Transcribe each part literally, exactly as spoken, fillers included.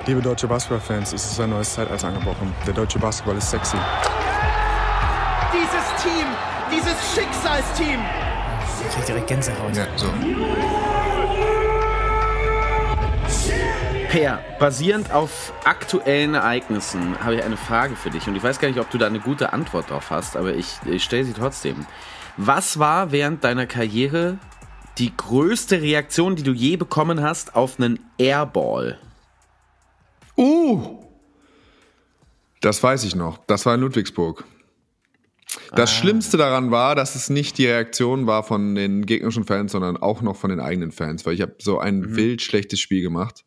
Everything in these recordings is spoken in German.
Liebe deutsche Basketballfans, es ist ein neues Zeitalter angebrochen. Der deutsche Basketball ist sexy. Dieses Team, dieses Schicksalsteam. Ich krieg direkt Gänsehaut. Ja, so. Per, basierend auf aktuellen Ereignissen habe ich eine Frage für dich und ich weiß gar nicht, ob du da eine gute Antwort drauf hast, aber ich, ich stelle sie trotzdem. Was war während deiner Karriere die größte Reaktion, die du je bekommen hast auf einen Airball? Uh! Das weiß ich noch. Das war in Ludwigsburg. Das ah. Schlimmste daran war, dass es nicht die Reaktion war von den gegnerischen Fans, sondern auch noch von den eigenen Fans, weil ich habe so ein mhm. wild schlechtes Spiel gemacht.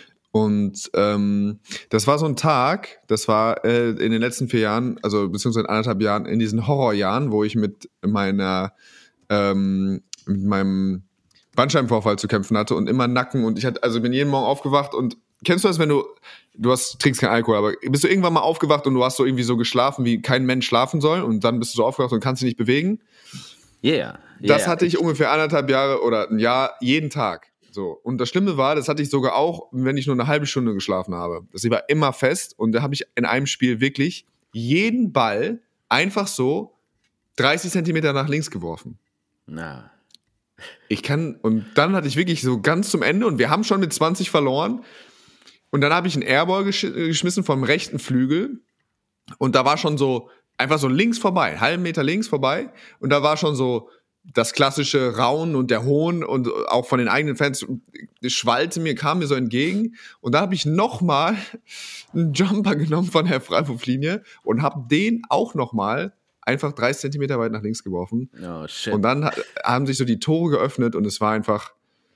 Und ähm, das war so ein Tag, das war äh, in den letzten vier Jahren, also beziehungsweise anderthalb Jahren, in diesen Horrorjahren, wo ich mit meiner ähm, mit meinem Bandscheibenvorfall zu kämpfen hatte und immer Nacken und ich hatte, also bin jeden Morgen aufgewacht und kennst du das, wenn du, du hast, trinkst keinen Alkohol, aber bist du irgendwann mal aufgewacht und du hast so irgendwie so geschlafen, wie kein Mensch schlafen soll und dann bist du so aufgewacht und kannst dich nicht bewegen? Yeah. yeah. Das hatte ich ungefähr anderthalb Jahre oder ein Jahr jeden Tag. So. Und das Schlimme war, das hatte ich sogar auch, wenn ich nur eine halbe Stunde geschlafen habe. Das war immer fest und da habe ich in einem Spiel wirklich jeden Ball einfach so dreißig Zentimeter nach links geworfen. Na. Ich kann, und dann hatte ich wirklich so ganz zum Ende und wir haben schon mit zwanzig verloren und dann habe ich einen Airball gesch- geschmissen vom rechten Flügel und da war schon so, einfach so links vorbei, einen halben Meter links vorbei und da war schon so das klassische Raunen und der Hohn und auch von den eigenen Fans schwallte mir, kam mir so entgegen und da habe ich nochmal einen Jumper genommen von der Freiwurflinie und habe den auch nochmal einfach dreißig Zentimeter weit nach links geworfen. Oh, shit. Und dann haben sich so die Tore geöffnet und es war einfach,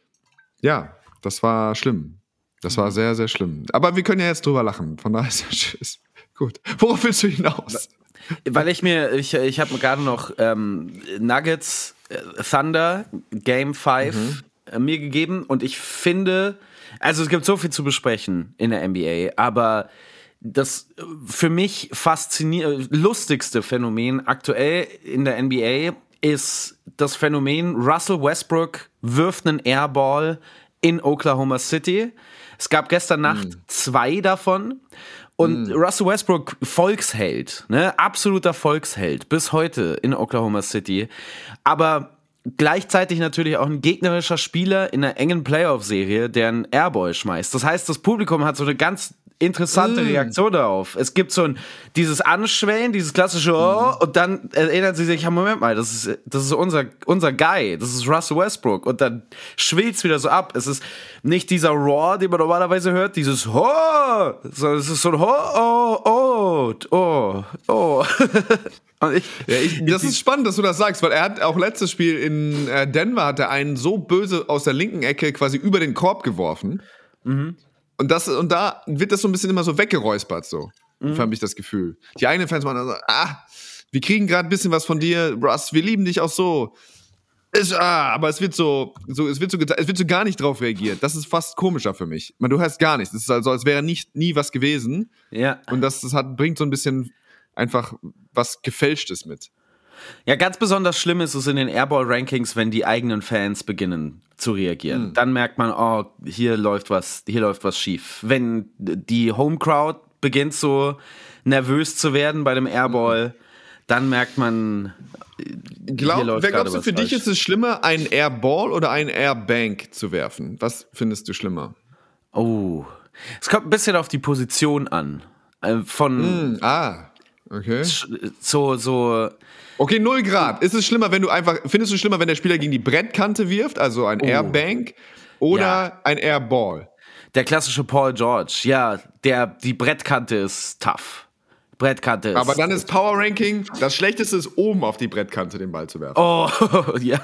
ja, das war schlimm. Das war sehr, sehr schlimm. Aber wir können ja jetzt drüber lachen, von daher ist ja tschüss. Gut. Worauf willst du hinaus? Weil ich mir, ich, ich habe gerade noch ähm, Nuggets äh, Thunder Game fünf mhm. äh, mir gegeben und ich finde, also es gibt so viel zu besprechen in der N B A, aber das für mich faszinierende, lustigste Phänomen aktuell in der N B A ist das Phänomen, Russell Westbrook wirft einen Airball in Oklahoma City. Es gab gestern Nacht mhm. zwei davon. Und mm. Russell Westbrook, Volksheld, ne, absoluter Volksheld, bis heute in Oklahoma City. Aber gleichzeitig natürlich auch ein gegnerischer Spieler in einer engen Playoff-Serie, der einen Airball schmeißt. Das heißt, das Publikum hat so eine ganz interessante mm. Reaktion darauf. Es gibt so ein, dieses Anschwellen, dieses klassische Oh, mm. und dann erinnern sie sich, ja, Moment mal, das ist, das ist unser, unser Guy, das ist Russell Westbrook. Und dann schwillt's wieder so ab. Es ist nicht dieser Roar, den man normalerweise hört, dieses Ho, sondern es ist so ein Ho, oh, oh, oh, oh. Und ich, ja, ich, das ist spannend, dass du das sagst, weil er hat auch letztes Spiel in äh, Denver hat er einen so böse aus der linken Ecke quasi über den Korb geworfen. Mhm. Und, das, und da wird das so ein bisschen immer so weggeräuspert, so, mhm. habe ich das Gefühl. Die eigenen Fans machen so, ah, wir kriegen gerade ein bisschen was von dir, Russ, wir lieben dich auch so. Ist, ah, aber es wird so, so, es wird so, es wird so gar nicht drauf reagiert. Das ist fast komischer für mich. Man, du hörst gar nichts. Es ist also, als wäre nicht, nie was gewesen. Ja. Und das, das hat, bringt so ein bisschen einfach was Gefälschtes mit. Ja, ganz besonders schlimm ist es in den Airball-Rankings, wenn die eigenen Fans beginnen zu reagieren. Mhm. Dann merkt man, oh, hier läuft was, hier läuft was schief. Wenn die Home-Crowd beginnt so nervös zu werden bei dem Airball, mhm. dann merkt man, Glaub, hier läuft wer glaubst du, für falsch. dich ist es schlimmer, einen Airball oder einen Airbank zu werfen? Was findest du schlimmer? Oh, es kommt ein bisschen auf die Position an. Äh, von mm, ah, okay. So, so. Okay, null Grad. Ist es schlimmer, wenn du einfach, findest du schlimmer, wenn der Spieler gegen die Brettkante wirft, also ein oh. Airbank, oder ja. ein Airball? Der klassische Paul George, ja, der, die Brettkante ist tough. Brettkante ist. Aber dann ist Power Ranking, das Schlechteste ist, oben auf die Brettkante den Ball zu werfen. Oh, ja.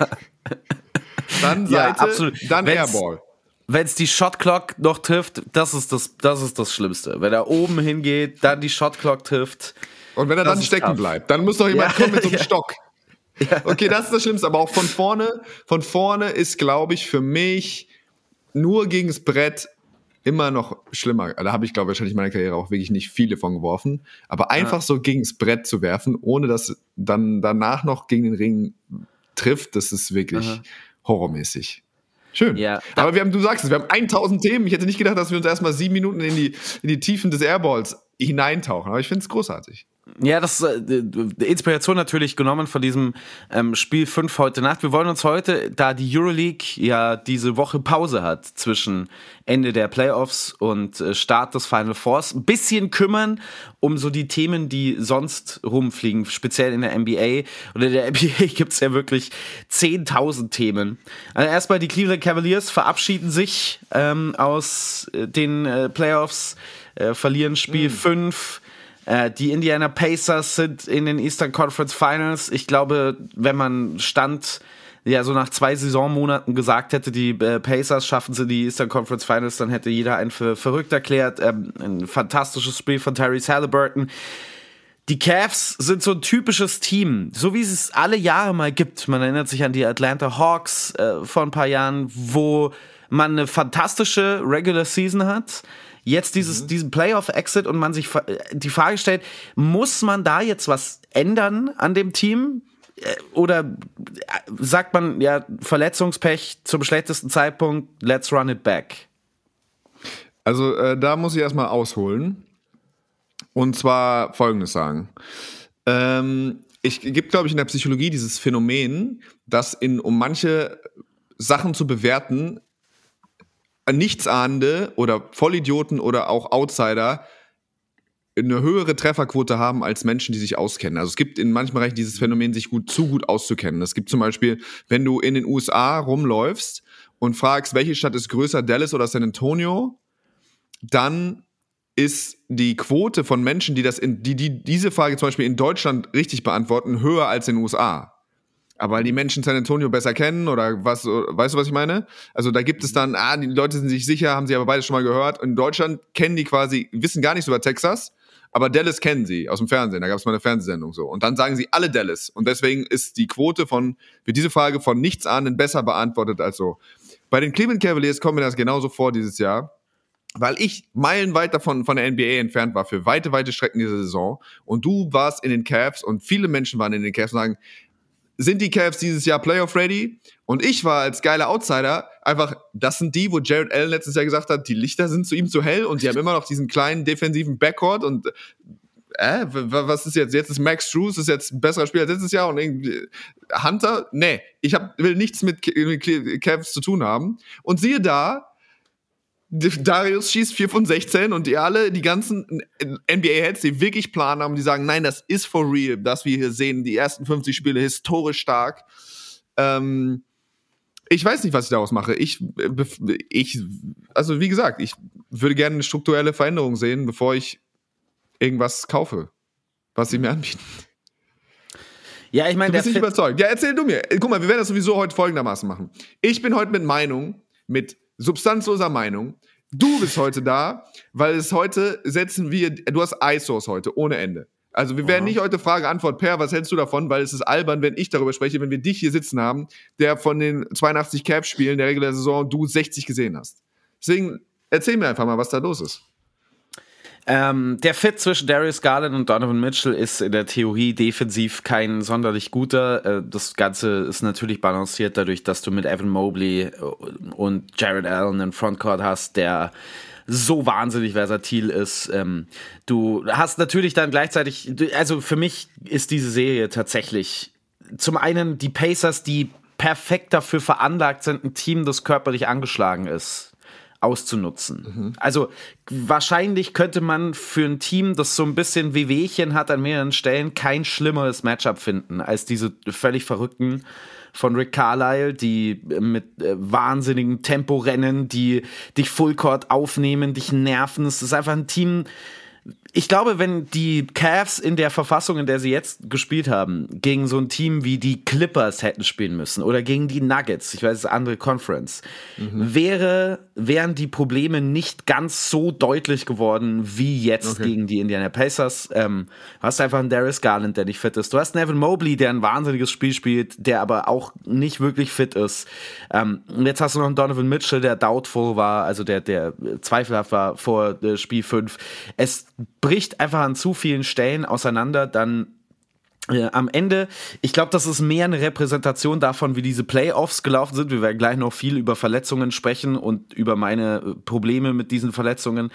Dann Seite, ja, absolut. Dann wenn's, Airball. Wenn es die Shotclock noch trifft, das ist das, das ist das Schlimmste. Wenn er oben hingeht, dann die Shotclock trifft. Und wenn er dann stecken tough. bleibt, dann muss doch jemand ja. kommen mit so einem ja. Stock. Ja. Okay, das ist das Schlimmste. Aber auch von vorne, von vorne ist, glaube ich, für mich nur gegen das Brett immer noch schlimmer. Da habe ich, glaube ich, wahrscheinlich in meiner Karriere auch wirklich nicht viele von geworfen. Aber einfach ja. so gegen das Brett zu werfen, ohne dass dann danach noch gegen den Ring trifft, das ist wirklich Aha. horrormäßig. Schön. Ja. Aber wir haben, du sagst es, wir haben tausend Themen. Ich hätte nicht gedacht, dass wir uns erstmal sieben Minuten in die, in die Tiefen des Airballs hineintauchen. Aber ich finde es großartig. Ja, das ist äh, Inspiration natürlich genommen von diesem ähm, Spiel fünf heute Nacht. Wir wollen uns heute, da die Euroleague ja diese Woche Pause hat zwischen Ende der Playoffs und äh, Start des Final Fours, ein bisschen kümmern um so die Themen, die sonst rumfliegen, speziell in der N B A. Oder in der N B A gibt's ja wirklich zehntausend Themen. Also erstmal die Cleveland Cavaliers verabschieden sich ähm, aus äh, den äh, Playoffs, äh, verlieren Spiel fünf. Die Indiana Pacers sind in den Eastern Conference Finals. Ich glaube, wenn man Stand ja so nach zwei Saisonmonaten gesagt hätte, die Pacers schaffen sie die Eastern Conference Finals, dann hätte jeder einen für verrückt erklärt. Ein fantastisches Spiel von Tyrese Halliburton. Die Cavs sind so ein typisches Team, so wie es es alle Jahre mal gibt. Man erinnert sich an die Atlanta Hawks äh, vor ein paar Jahren, wo man eine fantastische Regular Season hat. Jetzt dieses, mhm. diesen Playoff-Exit und man sich die Frage stellt, muss man da jetzt was ändern an dem Team? Oder sagt man, ja, Verletzungspech zum schlechtesten Zeitpunkt, let's run it back? Also äh, da muss ich erstmal ausholen. Und zwar Folgendes sagen. Ähm, ich gibt, glaube ich, in der Psychologie dieses Phänomen, dass in, um manche Sachen zu bewerten, Nichtsahnende oder Vollidioten oder auch Outsider eine höhere Trefferquote haben als Menschen, die sich auskennen. Also es gibt in manchen Bereichen dieses Phänomen, sich gut zu gut auszukennen. Es gibt zum Beispiel, wenn du in den U S A rumläufst und fragst, welche Stadt ist größer, Dallas oder San Antonio, dann ist die Quote von Menschen, die das in, die, die diese Frage zum Beispiel in Deutschland richtig beantworten, höher als in den U S A. Aber weil die Menschen San Antonio besser kennen oder was, weißt du, was ich meine? Also da gibt es dann, ah, die Leute sind sich sicher, haben sie aber beide schon mal gehört. In Deutschland kennen die quasi, wissen gar nichts über Texas, aber Dallas kennen sie aus dem Fernsehen. Da gab es mal eine Fernsehsendung so. Und dann sagen sie alle Dallas. Und deswegen ist die Quote von, wird diese Frage von Nichtsahnenden besser beantwortet als so. Bei den Cleveland Cavaliers kommt mir das genauso vor dieses Jahr, weil ich meilenweit davon von der N B A entfernt war für weite, weite Strecken dieser Saison. Und du warst in den Cavs und viele Menschen waren in den Cavs und sagen, sind die Cavs dieses Jahr Playoff-ready? Und ich war als geiler Outsider einfach, das sind die, wo Jared Allen letztes Jahr gesagt hat, die Lichter sind zu ihm zu hell und die haben immer noch diesen kleinen defensiven Backcourt und äh, was ist jetzt? Jetzt ist Max Strus, ist jetzt ein besserer Spieler als letztes Jahr und irgendwie Hunter? Nee, ich hab, will nichts mit Cavs zu tun haben. Und siehe da, Darius schießt vier von sechzehn und die alle, die ganzen N B A-Heads, die wirklich Plan haben, die sagen, nein, das ist for real, dass wir hier sehen, die ersten fünfzig Spiele historisch stark. Ähm, ich weiß nicht, was ich daraus mache. Ich, ich, also wie gesagt, ich würde gerne eine strukturelle Veränderung sehen, bevor ich irgendwas kaufe, was sie mir anbieten. Ja, ich meine, du bist nicht überzeugt. Ja, erzähl du mir. Guck mal, wir werden das sowieso heute folgendermaßen machen. Ich bin heute mit Meinung, mit substanzloser Meinung. Du bist heute da, weil es heute setzen wir, du hast iSource heute, ohne Ende. Also wir werden Aha. nicht heute Frage-Antwort, Per, was hältst du davon? Weil es ist albern, wenn ich darüber spreche, wenn wir dich hier sitzen haben, der von den zweiundachtzig Cavs-Spielen der regulären Saison du sechzig gesehen hast. Deswegen erzähl mir einfach mal, was da los ist. Ähm, der Fit zwischen Darius Garland und Donovan Mitchell ist in der Theorie defensiv kein sonderlich guter. Äh, das Ganze ist natürlich balanciert dadurch, dass du mit Evan Mobley und Jared Allen einen Frontcourt hast, der so wahnsinnig versatil ist. Ähm, du hast natürlich dann gleichzeitig, also für mich ist diese Serie tatsächlich zum einen die Pacers, die perfekt dafür veranlagt sind, ein Team, das körperlich angeschlagen ist, auszunutzen. Mhm. Also wahrscheinlich könnte man für ein Team, das so ein bisschen Wehwehchen hat an mehreren Stellen, kein schlimmeres Matchup finden als diese völlig verrückten von Rick Carlisle, die mit äh, wahnsinnigem Tempo rennen, die dich Fullcourt aufnehmen, dich nerven. Es ist einfach ein Team. Ich glaube, wenn die Cavs in der Verfassung, in der sie jetzt gespielt haben, gegen so ein Team wie die Clippers hätten spielen müssen oder gegen die Nuggets, ich weiß, es ist eine andere Conference, mhm. wäre, wären die Probleme nicht ganz so deutlich geworden wie jetzt okay. gegen die Indiana Pacers. Ähm, du hast einfach einen Darius Garland, der nicht fit ist. Du hast einen Evan Mobley, der ein wahnsinniges Spiel spielt, der aber auch nicht wirklich fit ist. Ähm, und jetzt hast du noch einen Donovan Mitchell, der doubtful war, also der, der zweifelhaft war vor äh, Spiel fünf. Es bricht einfach an zu vielen Stellen auseinander, dann Äh, am Ende, ich glaube, das ist mehr eine Repräsentation davon, wie diese Playoffs gelaufen sind. Wir werden gleich noch viel über Verletzungen sprechen und über meine Probleme mit diesen Verletzungen.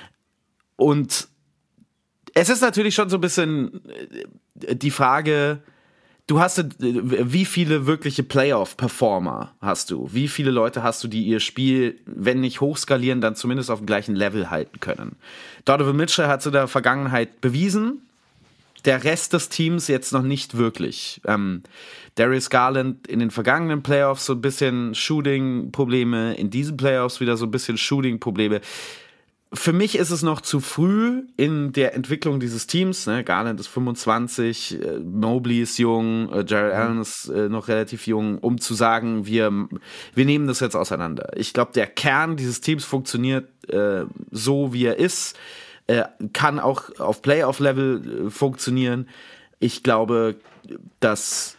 Und es ist natürlich schon so ein bisschen die Frage, du hast, wie viele wirkliche Playoff-Performer hast du? Wie viele Leute hast du, die ihr Spiel, wenn nicht hochskalieren, dann zumindest auf dem gleichen Level halten können? Donovan Mitchell hat es in der Vergangenheit bewiesen. Der Rest des Teams jetzt noch nicht wirklich. Ähm, Darius Garland in den vergangenen Playoffs so ein bisschen Shooting-Probleme, in diesen Playoffs wieder so ein bisschen Shooting-Probleme. Für mich ist es noch zu früh in der Entwicklung dieses Teams. Ne? Garland ist fünfundzwanzig, äh, Mobley ist jung, äh, Jarrett Allen ist äh, noch relativ jung, um zu sagen, wir, wir nehmen das jetzt auseinander. Ich glaube, der Kern dieses Teams funktioniert äh, so, wie er ist. Kann auch auf Playoff-Level funktionieren. Ich glaube, dass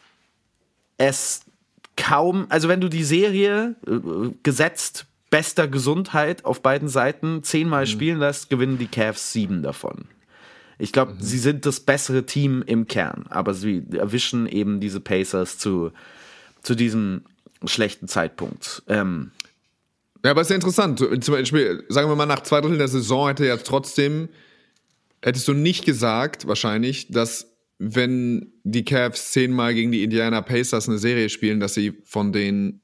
es kaum, also wenn du die Serie gesetzt bester Gesundheit auf beiden Seiten zehnmal mhm. spielen lässt, gewinnen die Cavs sieben davon. Ich glaube, mhm. sie sind das bessere Team im Kern, aber sie erwischen eben diese Pacers zu, zu diesem schlechten Zeitpunkt. Ähm, Ja, aber es ist ja interessant. Zum Beispiel, sagen wir mal, nach zwei Dritteln der Saison hätte ja trotzdem, hättest du nicht gesagt, wahrscheinlich, dass wenn die Cavs zehnmal gegen die Indiana Pacers eine Serie spielen, dass sie von den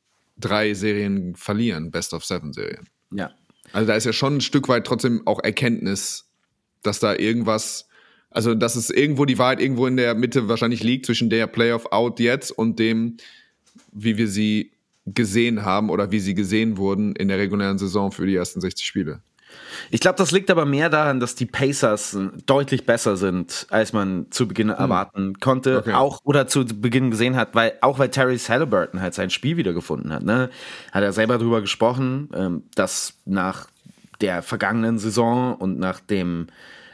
drei Serien verlieren, Best-of-Seven-Serien. Ja. Also da ist ja schon ein Stück weit trotzdem auch Erkenntnis, dass da irgendwas, also dass es irgendwo die Wahrheit irgendwo in der Mitte wahrscheinlich liegt, zwischen der Playoff-Out jetzt und dem, wie wir sie gesehen haben oder wie sie gesehen wurden in der regulären Saison für die ersten sechzig Spiele. Ich glaube, das liegt aber mehr daran, dass die Pacers deutlich besser sind, als man zu Beginn hm. erwarten konnte, okay. auch oder zu Beginn gesehen hat, weil auch weil Tyrese Haliburton halt sein Spiel wiedergefunden hat. Ne? Hat er selber drüber gesprochen, dass nach der vergangenen Saison und nach dem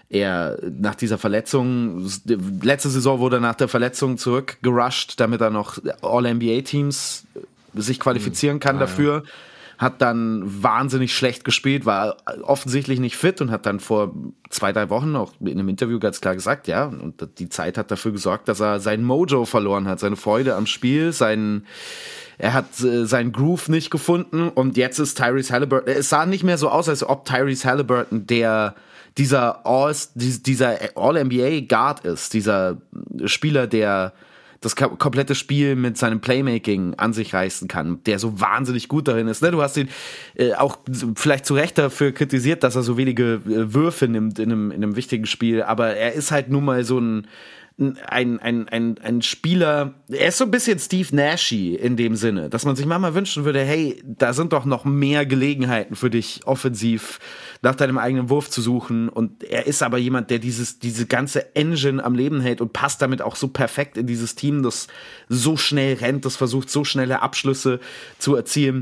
er nach dieser Verletzung, letzte Saison wurde er nach der Verletzung zurückgerusht, damit er noch All-N B A-Teams sich qualifizieren kann ah, dafür, ja. Hat dann wahnsinnig schlecht gespielt, war offensichtlich nicht fit und hat dann vor zwei, drei Wochen auch in einem Interview ganz klar gesagt, ja, und die Zeit hat dafür gesorgt, dass er sein Mojo verloren hat, seine Freude am Spiel, sein, er hat äh, seinen Groove nicht gefunden und jetzt ist Tyrese Haliburton, es sah nicht mehr so aus, als ob Tyrese Haliburton der dieser All, dieser All-N B A-Guard ist, dieser Spieler, der das komplette Spiel mit seinem Playmaking an sich reißen kann, der so wahnsinnig gut darin ist. Du hast ihn äh, auch vielleicht zu Recht dafür kritisiert, dass er so wenige äh, Würfe nimmt in einem, in einem wichtigen Spiel, aber er ist halt nun mal so ein Ein, ein, ein, ein Spieler, er ist so ein bisschen Steve Nashy in dem Sinne, dass man sich manchmal wünschen würde, hey, da sind doch noch mehr Gelegenheiten für dich, offensiv nach deinem eigenen Wurf zu suchen. Und er ist aber jemand, der dieses, diese ganze Engine am Leben hält und passt damit auch so perfekt in dieses Team, das so schnell rennt, das versucht, so schnelle Abschlüsse zu erzielen.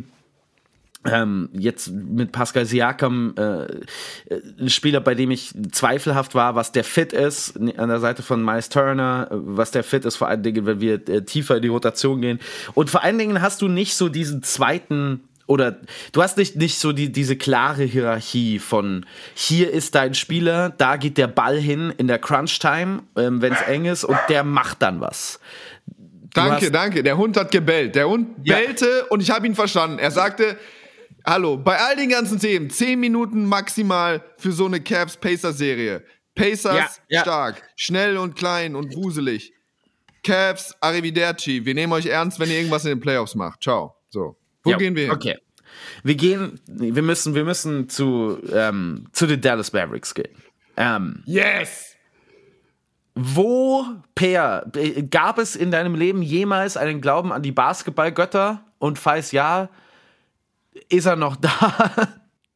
Ähm, jetzt mit Pascal Siakam, äh, ein Spieler, bei dem ich zweifelhaft war, was der Fit ist, an der Seite von Miles Turner, was der Fit ist, vor allen Dingen, wenn wir äh, tiefer in die Rotation gehen. Und vor allen Dingen hast du nicht so diesen zweiten, oder du hast nicht, nicht so die, diese klare Hierarchie von, hier ist dein Spieler, da geht der Ball hin in der Crunch-Time, ähm, wenn es eng ist, und der macht dann was. Danke, danke. Der Hund hat gebellt. Der Hund ja. bellte und ich habe ihn verstanden. Er sagte, hallo, bei all den ganzen Themen, zehn Minuten maximal für so eine Cavs-Pacers-Serie. Pacers ja, ja. stark, schnell und klein und wuselig. Cavs, arrivederci. Wir nehmen euch ernst, wenn ihr irgendwas in den Playoffs macht. Ciao. So, wo ja, gehen wir hin? Okay. Wir gehen, wir müssen, wir müssen zu, ähm, zu den Dallas Mavericks gehen. Ähm, yes! Wo, Per, gab es in deinem Leben jemals einen Glauben an die Basketballgötter? Und falls ja, ist er noch da?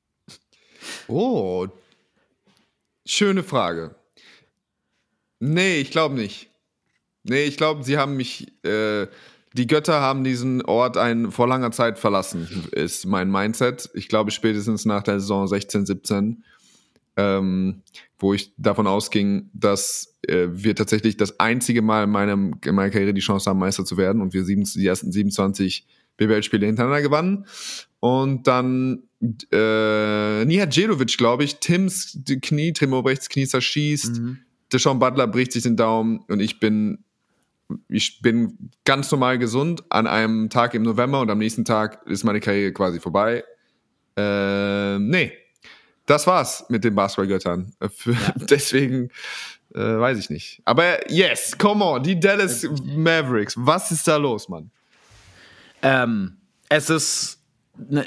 Oh, schöne Frage. Nee, ich glaube nicht. Nee, ich glaube, sie haben mich, äh, die Götter haben diesen Ort ein, vor langer Zeit verlassen, ist mein Mindset. Ich glaube, spätestens nach der Saison sechzehn, siebzehn, ähm, wo ich davon ausging, dass äh, wir tatsächlich das einzige Mal in, meinem, in meiner Karriere die Chance haben, Meister zu werden und wir sieben, die ersten siebenundzwanzig B B L-Spiele hintereinander gewannen. Und dann äh, Nihat Djedovic, glaube ich, Tims Knie, Timo Brechts Knie zerschießt, mhm. Deshaun Butler bricht sich den Daumen und ich bin, ich bin ganz normal gesund an einem Tag im November und am nächsten Tag ist meine Karriere quasi vorbei. Äh, nee, das war's mit den Basketballgöttern. Ja. Deswegen äh, weiß ich nicht. Aber yes, come on, die Dallas Mavericks, was ist da los, Mann? Ähm, es ist ne,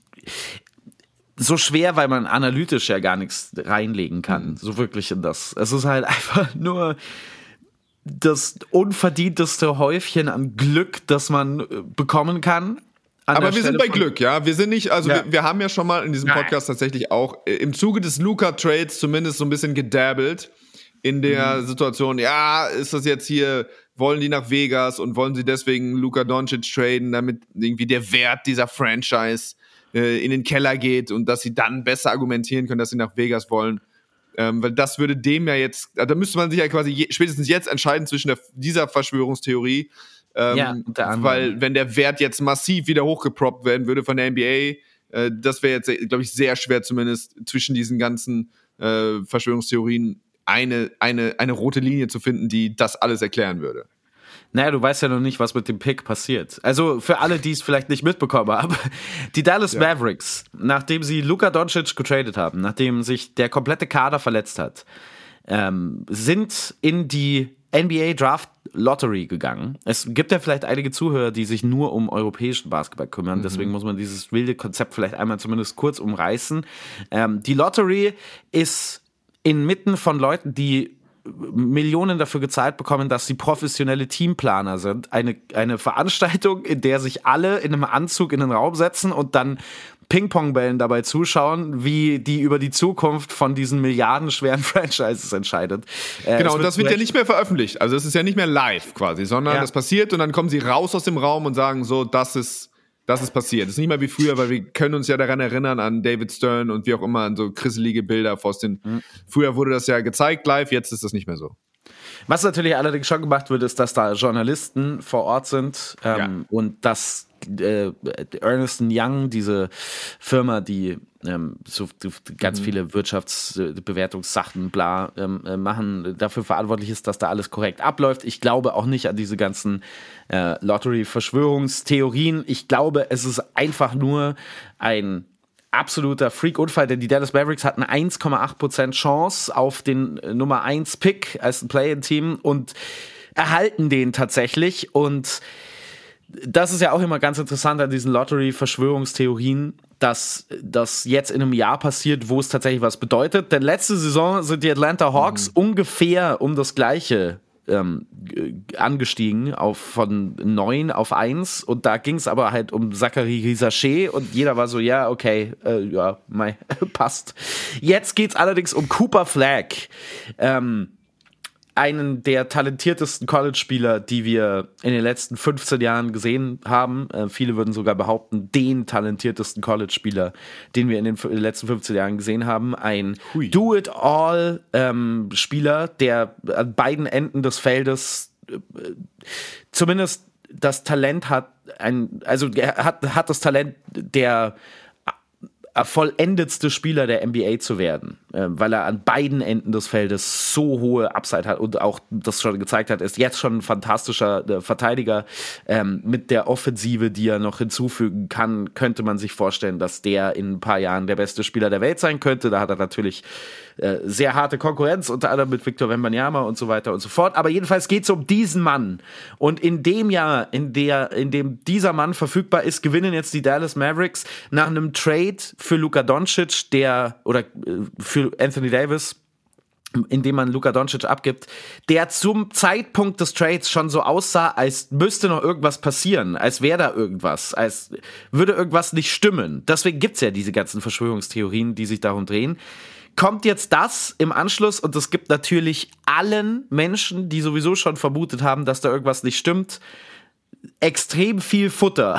so schwer, weil man analytisch ja gar nichts reinlegen kann, so wirklich in das. Es ist halt einfach nur das unverdienteste Häufchen an Glück, das man bekommen kann. Aber wir sind bei Glück, ja. Wir sind nicht, also ja. wir, wir haben ja schon mal in diesem Podcast Nein. tatsächlich auch im Zuge des Luka-Trades zumindest so ein bisschen gedabbelt in der mhm. Situation, ja, ist das jetzt hier, wollen die nach Vegas und wollen sie deswegen Luka Doncic traden, damit irgendwie der Wert dieser Franchise äh, in den Keller geht und dass sie dann besser argumentieren können, dass sie nach Vegas wollen. Ähm, weil das würde dem ja jetzt, da müsste man sich ja quasi je, spätestens jetzt entscheiden zwischen der, dieser Verschwörungstheorie, ähm, ja, weil wenn der Wert jetzt massiv wieder hochgeproppt werden würde von der N B A, äh, das wäre jetzt, glaube ich, sehr schwer zumindest zwischen diesen ganzen äh, Verschwörungstheorien eine, eine, eine rote Linie zu finden, die das alles erklären würde. Naja, du weißt ja noch nicht, was mit dem Pick passiert. Also für alle, die es vielleicht nicht mitbekommen haben, die Dallas ja. Mavericks, nachdem sie Luka Doncic getradet haben, nachdem sich der komplette Kader verletzt hat, ähm, sind in die N B A Draft Lottery gegangen. Es gibt ja vielleicht einige Zuhörer, die sich nur um europäischen Basketball kümmern, mhm. deswegen muss man dieses wilde Konzept vielleicht einmal zumindest kurz umreißen. Ähm, die Lottery ist inmitten von Leuten, die Millionen dafür gezahlt bekommen, dass sie professionelle Teamplaner sind. Eine, eine Veranstaltung, in der sich alle in einem Anzug in den Raum setzen und dann Ping-Pong-Bällen dabei zuschauen, wie die über die Zukunft von diesen milliardenschweren Franchises entscheidet. Äh, genau, und das wird ja nicht mehr veröffentlicht. Also es ist ja nicht mehr live quasi, sondern ja. das passiert und dann kommen sie raus aus dem Raum und sagen so, das ist Das ist passiert. Das ist nicht mehr wie früher, weil wir können uns ja daran erinnern, an David Stern und wie auch immer, an so krisselige Bilder aus den. Mhm. Früher wurde das ja gezeigt live, jetzt ist das nicht mehr so. Was natürlich allerdings schon gemacht wird, ist, dass da Journalisten vor Ort sind ähm, ja. und dass äh, Ernst and Young, diese Firma, die ähm, so ganz mhm. viele Wirtschaftsbewertungssachen bla ähm, äh, machen, dafür verantwortlich ist, dass da alles korrekt abläuft. Ich glaube auch nicht an diese ganzen äh, Lottery-Verschwörungstheorien. Ich glaube, es ist einfach nur ein absoluter Freak-Unfall, denn die Dallas Mavericks hatten eins Komma acht Prozent Chance auf den Nummer eins Pick als ein Play-in-Team und erhalten den tatsächlich. Und das ist ja auch immer ganz interessant an diesen Lottery-Verschwörungstheorien, dass das jetzt in einem Jahr passiert, wo es tatsächlich was bedeutet. Denn letzte Saison sind die Atlanta Hawks mhm. ungefähr um das Gleiche Ähm, angestiegen auf von neun auf eins und da ging es aber halt um Zachary Risacher und jeder war so, ja, okay, äh, ja, mei, passt. Jetzt geht's allerdings um Cooper Flagg, ähm, einen der talentiertesten College-Spieler, die wir in den letzten fünfzehn Jahren gesehen haben. Äh, viele würden sogar behaupten, den talentiertesten College-Spieler, den wir in den, in den letzten fünfzehn Jahren gesehen haben. Ein Do-it-all-Spieler, ähm, der an beiden Enden des Feldes äh, zumindest das Talent hat, ein, also er hat, hat das Talent, der vollendetste Spieler der N B A zu werden, äh, weil er an beiden Enden des Feldes so hohe Upside hat und auch das schon gezeigt hat, ist jetzt schon ein fantastischer äh, Verteidiger. Ähm, mit der Offensive, die er noch hinzufügen kann, könnte man sich vorstellen, dass der in ein paar Jahren der beste Spieler der Welt sein könnte. Da hat er natürlich äh, sehr harte Konkurrenz, unter anderem mit Victor Wembanyama und so weiter und so fort. Aber jedenfalls geht es um diesen Mann. Und in dem Jahr, in, der, in dem dieser Mann verfügbar ist, gewinnen jetzt die Dallas Mavericks nach einem Trade für Luka Doncic, der, oder für Anthony Davis, indem man Luka Doncic abgibt, der zum Zeitpunkt des Trades schon so aussah, als müsste noch irgendwas passieren, als wäre da irgendwas, als würde irgendwas nicht stimmen. Deswegen gibt's ja diese ganzen Verschwörungstheorien, die sich darum drehen. Kommt jetzt das im Anschluss und es gibt natürlich allen Menschen, die sowieso schon vermutet haben, dass da irgendwas nicht stimmt, extrem viel Futter,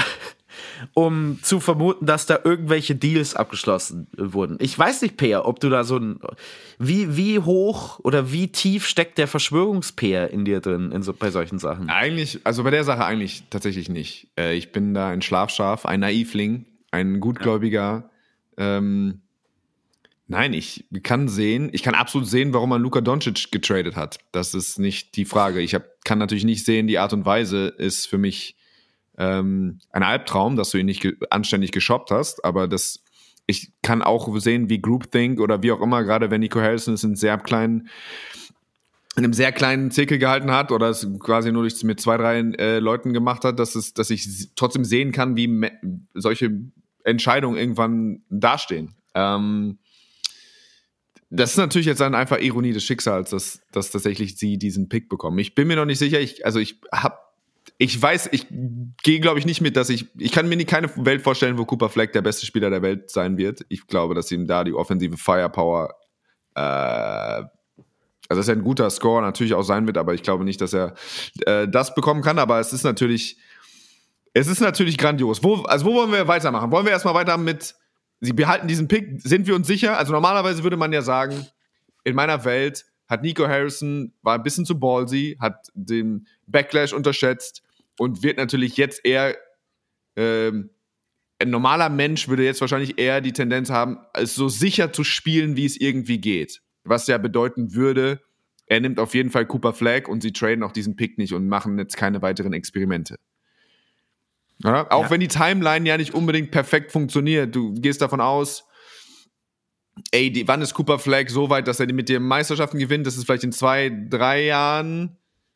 um zu vermuten, dass da irgendwelche Deals abgeschlossen wurden. Ich weiß nicht, Peer, ob du da so ein, wie, wie hoch oder wie tief steckt der Verschwörungspeer in dir drin in so, bei solchen Sachen? Eigentlich, also bei der Sache eigentlich tatsächlich nicht. Äh, ich bin da ein Schlafschaf, ein Naivling, ein Gutgläubiger, ja. ähm, Nein, ich kann sehen, ich kann absolut sehen, warum man Luka Doncic getradet hat. Das ist nicht die Frage. Ich hab, kann natürlich nicht sehen, die Art und Weise ist für mich ähm, ein Albtraum, dass du ihn nicht ge- anständig geshoppt hast, aber das, ich kann auch sehen, wie Groupthink oder wie auch immer, gerade wenn Nico Harrison es in sehr kleinen, in einem sehr kleinen Zirkel gehalten hat oder es quasi nur durch, mit zwei, drei äh, Leuten gemacht hat, dass es, dass ich trotzdem sehen kann, wie me- solche Entscheidungen irgendwann dastehen. Ähm, Das ist natürlich jetzt dann einfach Ironie des Schicksals, dass, dass tatsächlich sie diesen Pick bekommen. Ich bin mir noch nicht sicher, ich, also ich hab, ich weiß, ich gehe, glaube ich, nicht mit, dass ich, ich kann mir nie keine Welt vorstellen, wo Cooper Fleck der beste Spieler der Welt sein wird. Ich glaube, dass ihm da die offensive Firepower, äh, also dass er ein guter Scorer natürlich auch sein wird, aber ich glaube nicht, dass er äh, das bekommen kann, aber es ist natürlich, es ist natürlich grandios. Wo, also wo wollen wir weitermachen? Wollen wir erstmal weiter mit Sie behalten diesen Pick, sind wir uns sicher? Also normalerweise würde man ja sagen, in meiner Welt hat Nico Harrison, war ein bisschen zu ballsy, hat den Backlash unterschätzt und wird natürlich jetzt eher, ähm, ein normaler Mensch würde jetzt wahrscheinlich eher die Tendenz haben, es so sicher zu spielen, wie es irgendwie geht. Was ja bedeuten würde, er nimmt auf jeden Fall Cooper Fleck und sie traden auch diesen Pick nicht und machen jetzt keine weiteren Experimente. Ja, auch ja. Wenn die Timeline ja nicht unbedingt perfekt funktioniert. Du gehst davon aus, ey, die, wann ist Cooper Fleck so weit, dass er mit dir Meisterschaften gewinnt? Das ist vielleicht in zwei, drei Jahren.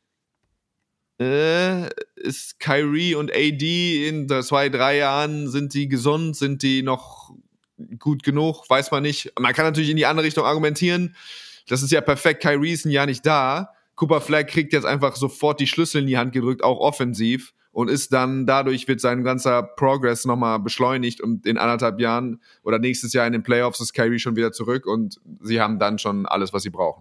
Äh, ist Kyrie und A D in zwei, drei Jahren, sind die gesund? Sind die noch gut genug? Weiß man nicht. Man kann natürlich in die andere Richtung argumentieren. Das ist ja perfekt. Kyrie ist ein Jahr nicht da. Cooper Fleck kriegt jetzt einfach sofort die Schlüssel in die Hand gedrückt, auch offensiv. Und ist dann, dadurch wird sein ganzer Progress nochmal beschleunigt und in anderthalb Jahren oder nächstes Jahr in den Playoffs ist Kyrie schon wieder zurück und sie haben dann schon alles, was sie brauchen.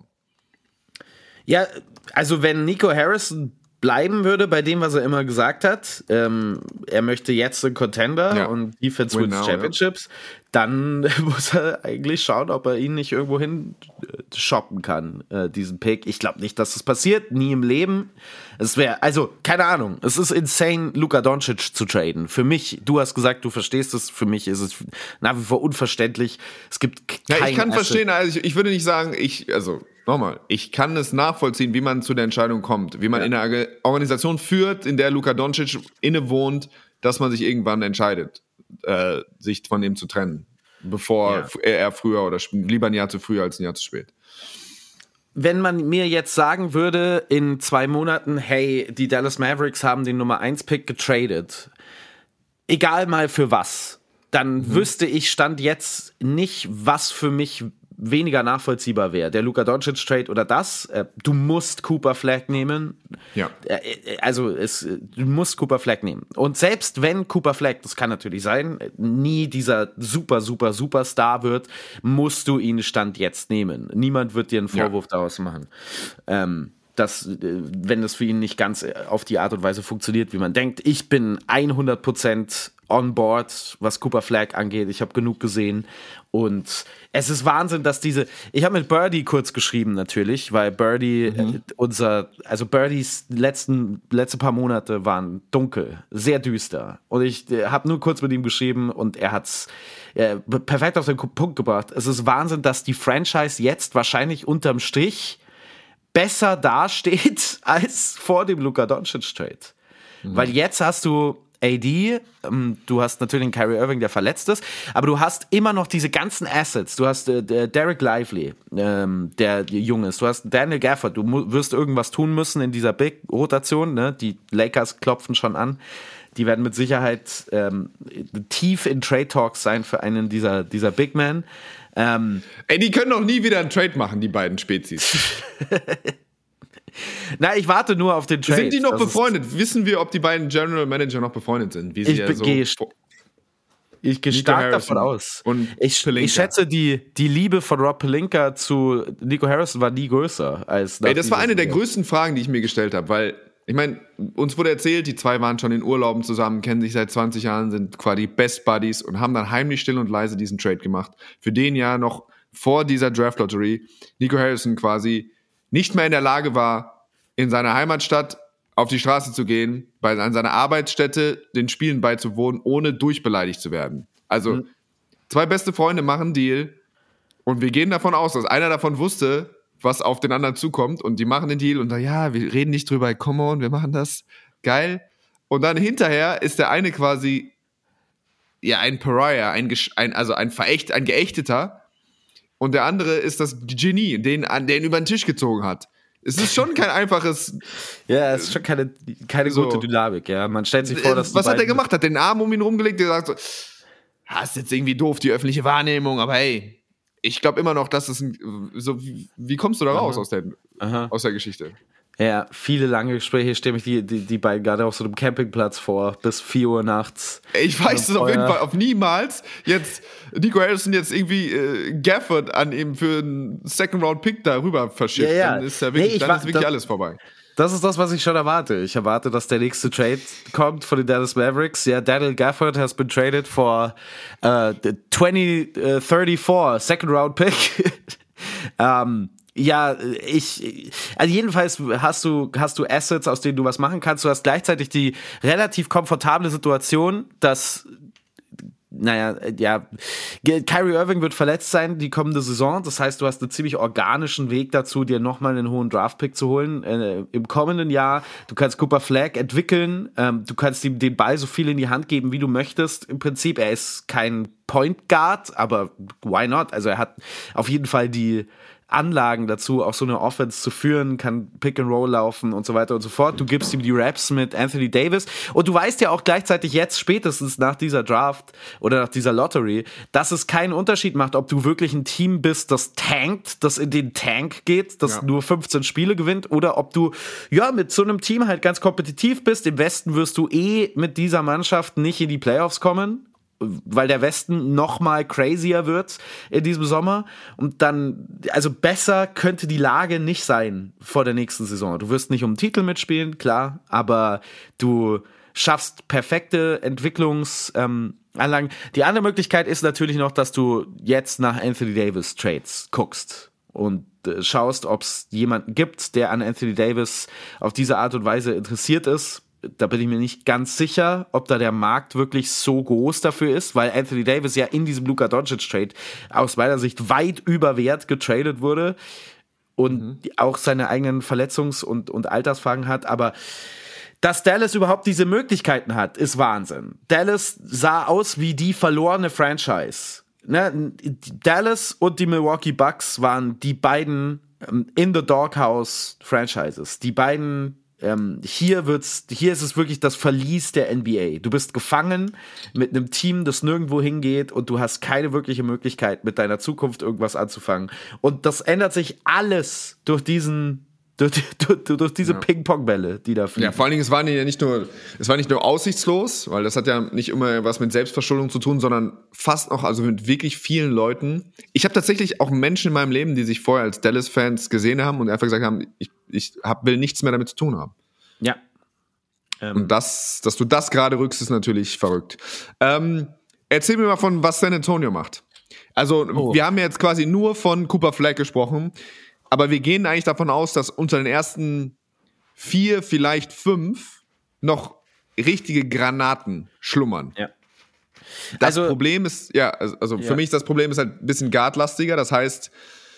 Ja, also wenn Nico Harrison bleiben würde bei dem, was er immer gesagt hat, ähm, er möchte jetzt einen Contender ja. und Defense wins now, Championships, ja. dann muss er eigentlich schauen, ob er ihn nicht irgendwo hin shoppen kann, äh, diesen Pick. Ich glaube nicht, dass das passiert, nie im Leben. Es wäre, also, keine Ahnung, es ist insane, Luka Doncic zu traden. Für mich, du hast gesagt, du verstehst es, für mich ist es nach wie vor unverständlich. Es gibt kein ja, ich kann Asset. verstehen, also ich, ich würde nicht sagen, ich, also, nochmal, ich kann es nachvollziehen, wie man zu der Entscheidung kommt, wie man ja. in einer Organisation führt, in der Luka Doncic innewohnt, dass man sich irgendwann entscheidet, äh, sich von dem zu trennen, bevor ja. er, er früher oder lieber ein Jahr zu früh als ein Jahr zu spät. Wenn man mir jetzt sagen würde, in zwei Monaten, hey, die Dallas Mavericks haben den Nummer eins Pick getradet, egal mal für was, dann mhm. wüsste ich Stand jetzt nicht, was für mich weniger nachvollziehbar wäre. Der Luka Doncic Trade oder das. Äh, du musst Cooper Fleck nehmen. Ja. Äh, also es, du musst Cooper Fleck nehmen. Und selbst wenn Cooper Fleck, das kann natürlich sein, nie dieser super, super, super Star wird, musst du ihn Stand jetzt nehmen. Niemand wird dir einen Vorwurf ja. daraus machen. Ähm, dass, wenn das für ihn nicht ganz auf die Art und Weise funktioniert, wie man denkt. Ich bin hundert Prozent on board, was Cooper Fleck angeht. Ich habe genug gesehen und es ist Wahnsinn, dass diese, ich habe mit Birdie kurz geschrieben natürlich, weil Birdie mhm. äh, unser, also Birdies letzten, letzte paar Monate waren dunkel, sehr düster und ich äh, habe nur kurz mit ihm geschrieben und er hat's äh, perfekt auf den Punkt gebracht. Es ist Wahnsinn, dass die Franchise jetzt wahrscheinlich unterm Strich besser dasteht als vor dem Luka Doncic Trade. Mhm. Weil jetzt hast du A D, ähm, du hast natürlich einen Kyrie Irving, der verletzt ist, aber du hast immer noch diese ganzen Assets. Du hast äh, Derek Lively, ähm, der jung ist. Du hast Daniel Gafford. Du mu- wirst irgendwas tun müssen in dieser Big-Rotation. Ne? Die Lakers klopfen schon an. Die werden mit Sicherheit ähm, tief in Trade-Talks sein für einen dieser, dieser Big Men. Ähm, Ey, die können doch nie wieder einen Trade machen, die beiden Spezies. Na, ich warte nur auf den Trade. Sind die noch das befreundet? Wissen wir, ob die beiden General Manager noch befreundet sind? Wie sie ich ja so gehe ich gehe stark davon aus. Und ich, ich schätze, die, die Liebe von Rob Pelinka zu Nico Harrison war nie größer als Ey, das war eine der größten Fragen, die ich mir gestellt habe, weil ich meine, uns wurde erzählt, die zwei waren schon in Urlauben zusammen, kennen sich seit zwanzig Jahren, sind quasi Best Buddies und haben dann heimlich still und leise diesen Trade gemacht. Für den ja noch vor dieser Draft-Lottery Nico Harrison quasi nicht mehr in der Lage war, in seiner Heimatstadt auf die Straße zu gehen, bei, an seiner Arbeitsstätte den Spielen beizuwohnen, ohne durchbeleidigt zu werden. Also mhm. zwei beste Freunde machen einen Deal Und wir gehen davon aus, dass einer davon wusste, was auf den anderen zukommt und die machen den Deal und dann, ja, wir reden nicht drüber, come on, wir machen das, geil. Und dann hinterher ist der eine quasi ja ein Pariah, ein, ein, also ein Verächt, ein Geächteter und der andere ist das Genie, den, an den über den Tisch gezogen hat. Es ist schon kein einfaches... Ja, es ist schon keine, keine so. gute Dynamik, ja. Man stellt sich vor, dass Was hat er gemacht? Hat den Arm um ihn rumgelegt und gesagt so, ja, ist jetzt irgendwie doof, die öffentliche Wahrnehmung, aber hey, ich glaube immer noch, dass es ein, so, wie, wie kommst du da raus aus der, aus der Geschichte? Ja, viele lange Gespräche, stelle mich die, die, die beiden gerade auf so einem Campingplatz vor, bis vier Uhr nachts. Ich weiß es auf jeden Fall, auf niemals jetzt Nico Harrison jetzt irgendwie äh, Gafford an ihm für einen Second-Round-Pick darüber verschifft. Ja, ja. Dann ist, ja wirklich, nee, dann war, ist wirklich das, alles vorbei. Das ist das, was ich schon erwarte. Ich erwarte, dass der nächste Trade kommt von den Dallas Mavericks. Ja, Daniel Gafford has been traded for uh, twenty thirty-four Second-Round-Pick. um, Ja, ich, also jedenfalls hast du, hast du Assets, aus denen du was machen kannst. Du hast gleichzeitig die relativ komfortable Situation, dass, naja, ja, Kyrie Irving wird verletzt sein die kommende Saison. Das heißt, du hast einen ziemlich organischen Weg dazu, dir nochmal einen hohen Draftpick zu holen äh, im kommenden Jahr. Du kannst Cooper Flagg entwickeln. Ähm, du kannst ihm den Ball so viel in die Hand geben, wie du möchtest. Im Prinzip, er ist kein Point Guard, aber why not? Also er hat auf jeden Fall die Anlagen dazu, auch so eine Offense zu führen, kann Pick and Roll laufen und so weiter und so fort. Du gibst ihm die Raps mit Anthony Davis und du weißt ja auch gleichzeitig jetzt, spätestens nach dieser Draft oder nach dieser Lottery, dass es keinen Unterschied macht, ob du wirklich ein Team bist, das tankt, das in den Tank geht, das ja. nur fünfzehn Spiele gewinnt oder ob du ja mit so einem Team halt ganz kompetitiv bist. Im Westen wirst du eh mit dieser Mannschaft nicht in die Playoffs kommen, weil der Westen noch mal crazier wird in diesem Sommer und dann, also besser könnte die Lage nicht sein vor der nächsten Saison. Du wirst nicht um den Titel mitspielen, klar, aber du schaffst perfekte Entwicklungsanlagen. Ähm, die andere Möglichkeit ist natürlich noch, dass du jetzt nach Anthony Davis Trades guckst und äh, schaust, ob es jemanden gibt, der an Anthony Davis auf diese Art und Weise interessiert ist. Da bin ich mir nicht ganz sicher, ob da der Markt wirklich so groß dafür ist, weil Anthony Davis ja in diesem Luka Doncic-Trade aus meiner Sicht weit über Wert getradet wurde und mhm. auch seine eigenen Verletzungs- und, und Altersfragen hat. Aber dass Dallas überhaupt diese Möglichkeiten hat, ist Wahnsinn. Dallas sah aus wie die verlorene Franchise. Ne? Dallas und die Milwaukee Bucks waren die beiden ähm, In-the-Doghouse-Franchises. Die beiden Ähm, hier wird's, hier ist es wirklich das Verlies der N B A. Du bist gefangen mit einem Team, das nirgendwo hingeht und du hast keine wirkliche Möglichkeit, mit deiner Zukunft irgendwas anzufangen. Und das ändert sich alles durch diesen, durch, durch, durch diese ja. Ping-Pong-Bälle, die da fliegen. Ja, vor allen Dingen, es war ja nicht nur, es war nicht nur aussichtslos, weil das hat ja nicht immer was mit Selbstverschuldung zu tun, sondern fast auch, also mit wirklich vielen Leuten. Ich habe tatsächlich auch Menschen in meinem Leben, die sich vorher als Dallas-Fans gesehen haben und einfach gesagt haben, ich Ich hab, will nichts mehr damit zu tun haben. Ja. Ähm. Und das, dass du das gerade rückst, ist natürlich verrückt. Ähm, erzähl mir mal von, was San Antonio macht. Also, oh. wir haben jetzt quasi nur von Cooper Flagg gesprochen, aber wir gehen eigentlich davon aus, dass unter den ersten vier, vielleicht fünf noch richtige Granaten schlummern. Ja. Das also, Problem ist, ja, also, also ja. für mich das Problem ist halt ein bisschen guardlastiger. Das heißt,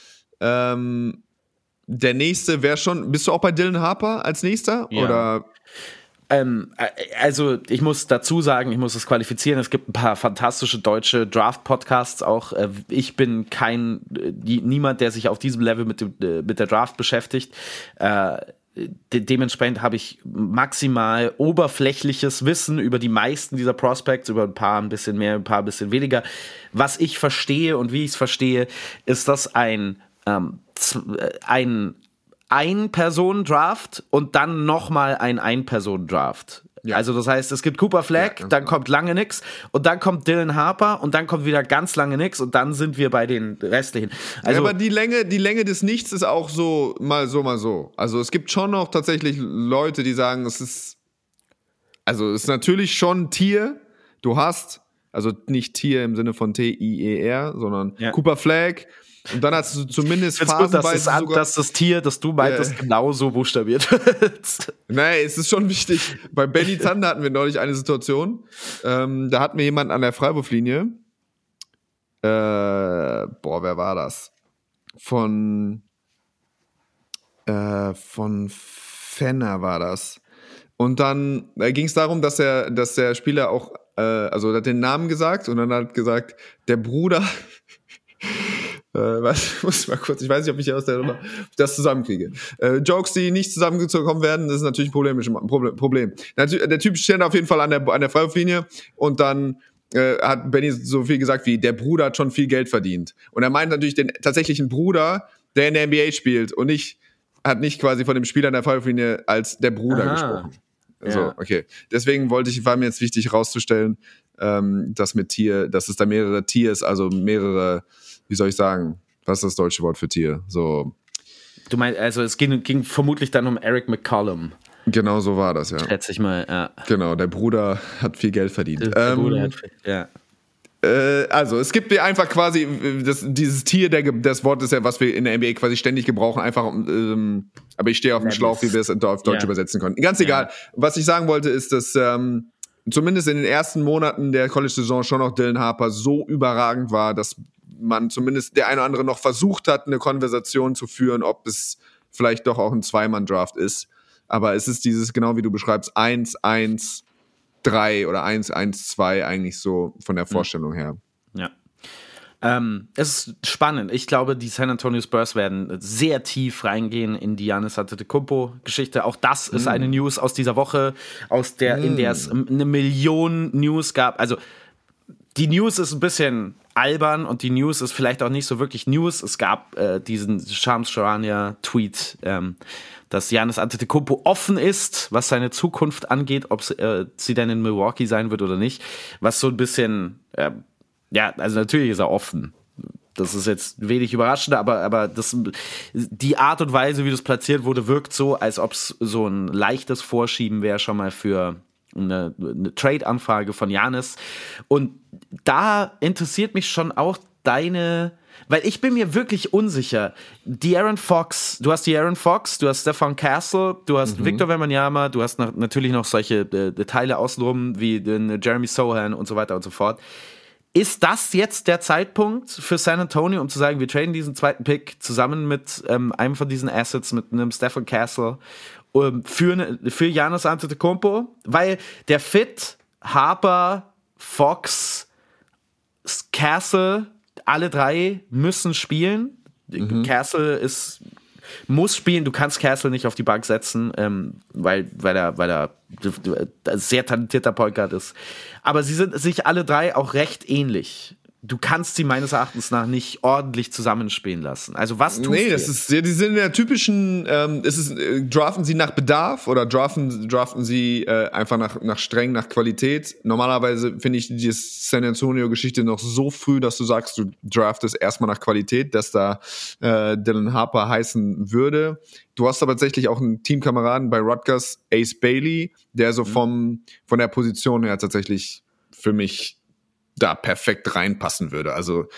ähm, der nächste wäre schon, bist du auch bei Dylan Harper als nächster? Ja. Oder? Ähm, also ich muss dazu sagen, ich muss es qualifizieren, es gibt ein paar fantastische deutsche Draft-Podcasts auch. Ich bin kein, niemand, der sich auf diesem Level mit, dem, mit der Draft beschäftigt. Äh, de- dementsprechend habe ich maximal oberflächliches Wissen über die meisten dieser Prospects, über ein paar ein bisschen mehr, ein paar ein bisschen weniger. Was ich verstehe und wie ich es verstehe, ist, dass ein ähm, ein Ein-Personen-Draft und dann nochmal ein Ein-Personen-Draft. Ja. Also das heißt, es gibt Cooper Flagg, ja, dann genau. kommt lange nix und dann kommt Dylan Harper und dann kommt wieder ganz lange nix und dann sind wir bei den restlichen. Also, ja, aber die Länge, die Länge des Nichts ist auch so, mal so, mal so. Also es gibt schon noch tatsächlich Leute, die sagen, es ist, also es ist natürlich schon Tier. Du hast, also nicht Tier im Sinne von T I E R, sondern ja. Cooper Flagg. Und dann hast du zumindest phasenweise gut, dass das, sogar, dass das Tier, das du meintest, äh, genauso buchstabiert wird. Nein, es ist schon wichtig. Bei Benny Zander hatten wir neulich eine Situation, ähm, da hatten wir jemanden an der Freiwurflinie Äh, boah, wer war das? Von, äh, von Fenner war das. Und dann äh, ging es darum, dass er, dass der Spieler auch, äh, also er hat den Namen gesagt und dann hat gesagt, der Bruder, äh, was, ich muss mal kurz, ich weiß nicht, ob ich aus der Nummer das zusammenkriege. Äh, Jokes, die nicht zusammengekommen werden, das ist natürlich ein problemisch, Problem. Problem. Der Typ steht auf jeden Fall an der, an der Freiwurflinie und dann äh, hat Benny so viel gesagt wie, der Bruder hat schon viel Geld verdient. Und er meint natürlich den tatsächlichen Bruder, der in der N B A spielt und nicht, hat nicht quasi von dem Spieler an der Freiwurflinie als der Bruder Aha. gesprochen. So, ja. Okay. Deswegen wollte ich, war mir jetzt wichtig herauszustellen, ähm, dass mit Tier, dass es da mehrere Tiers, also mehrere, wie soll ich sagen, was ist das deutsche Wort für Tier? So. Du meinst, also es ging, ging vermutlich dann um Eric McCollum. Genau so war das, ja. Schätze ich mal, ja. Genau, der Bruder hat viel Geld verdient. Der, der ähm, Bruder hat viel, ja. Also, es gibt einfach quasi das, dieses Tier, der, das Wort ist ja, was wir in der N B A quasi ständig gebrauchen, einfach, ähm, aber ich stehe auf dem Schlauch, wie wir es auf Deutsch ja. übersetzen können. Ganz egal. Ja. Was ich sagen wollte, ist, dass ähm, zumindest in den ersten Monaten der College-Saison schon noch Dylan Harper so überragend war, dass man zumindest der eine oder andere noch versucht hat, eine Konversation zu führen, ob es vielleicht doch auch ein Zweimann-Draft ist. Aber es ist dieses, genau wie du beschreibst, eins eins drei oder eins eins zwei eigentlich so von der Vorstellung her. Ja. Ähm, es ist spannend. Ich glaube, die San Antonio Spurs werden sehr tief reingehen in die Giannis Antetokounmpo-Geschichte. Auch das ist mm. eine News aus dieser Woche, aus der, mm. in der es eine Million News gab. Also die News ist ein bisschen albern und die News ist vielleicht auch nicht so wirklich News. Es gab äh, diesen Shams Charania-Tweet, ähm, dass Giannis Antetokounmpo offen ist, was seine Zukunft angeht, ob äh, sie denn in Milwaukee sein wird oder nicht. Was so ein bisschen, äh, ja, also natürlich ist er offen. Das ist jetzt wenig überraschend, aber, aber das, die Art und Weise, wie das platziert wurde, wirkt so, als ob es so ein leichtes Vorschieben wäre schon mal für eine, eine Trade-Anfrage von Giannis. Und da interessiert mich schon auch deine, weil ich bin mir wirklich unsicher. De'Aaron Fox, du hast De'Aaron Fox, du hast Stephon Castle, du hast mhm. Victor Wembanyama, du hast noch, natürlich noch solche äh, Teile außenrum wie den Jeremy Sohan und so weiter und so fort. Ist das jetzt der Zeitpunkt für San Antonio, um zu sagen, wir traden diesen zweiten Pick zusammen mit ähm, einem von diesen Assets, mit einem Stephon Castle, um, für, ne, für Giannis Antetokounmpo? Weil der Fit, Harper, Fox, Castle, alle drei müssen spielen. Mhm. Castle ist, muss spielen. Du kannst Castle nicht auf die Bank setzen, ähm, weil, weil er, weil er ein sehr talentierter Point Guard ist. Aber sie sind sich alle drei auch recht ähnlich. Du kannst sie meines Erachtens nach nicht ordentlich zusammenspielen lassen. Also was tust nee, du? Das ist, ja, die sind in der typischen, ähm, ist es, äh, draften sie nach Bedarf oder draften, draften sie äh, einfach nach, nach streng, nach Qualität? Normalerweise finde ich die San Antonio-Geschichte noch so früh, dass du sagst, du draftest erstmal nach Qualität, dass da äh, Dylan Harper heißen würde. Du hast aber tatsächlich auch einen Teamkameraden bei Rutgers, Ace Bailey, der so vom, von der Position her tatsächlich für mich da perfekt reinpassen würde. Also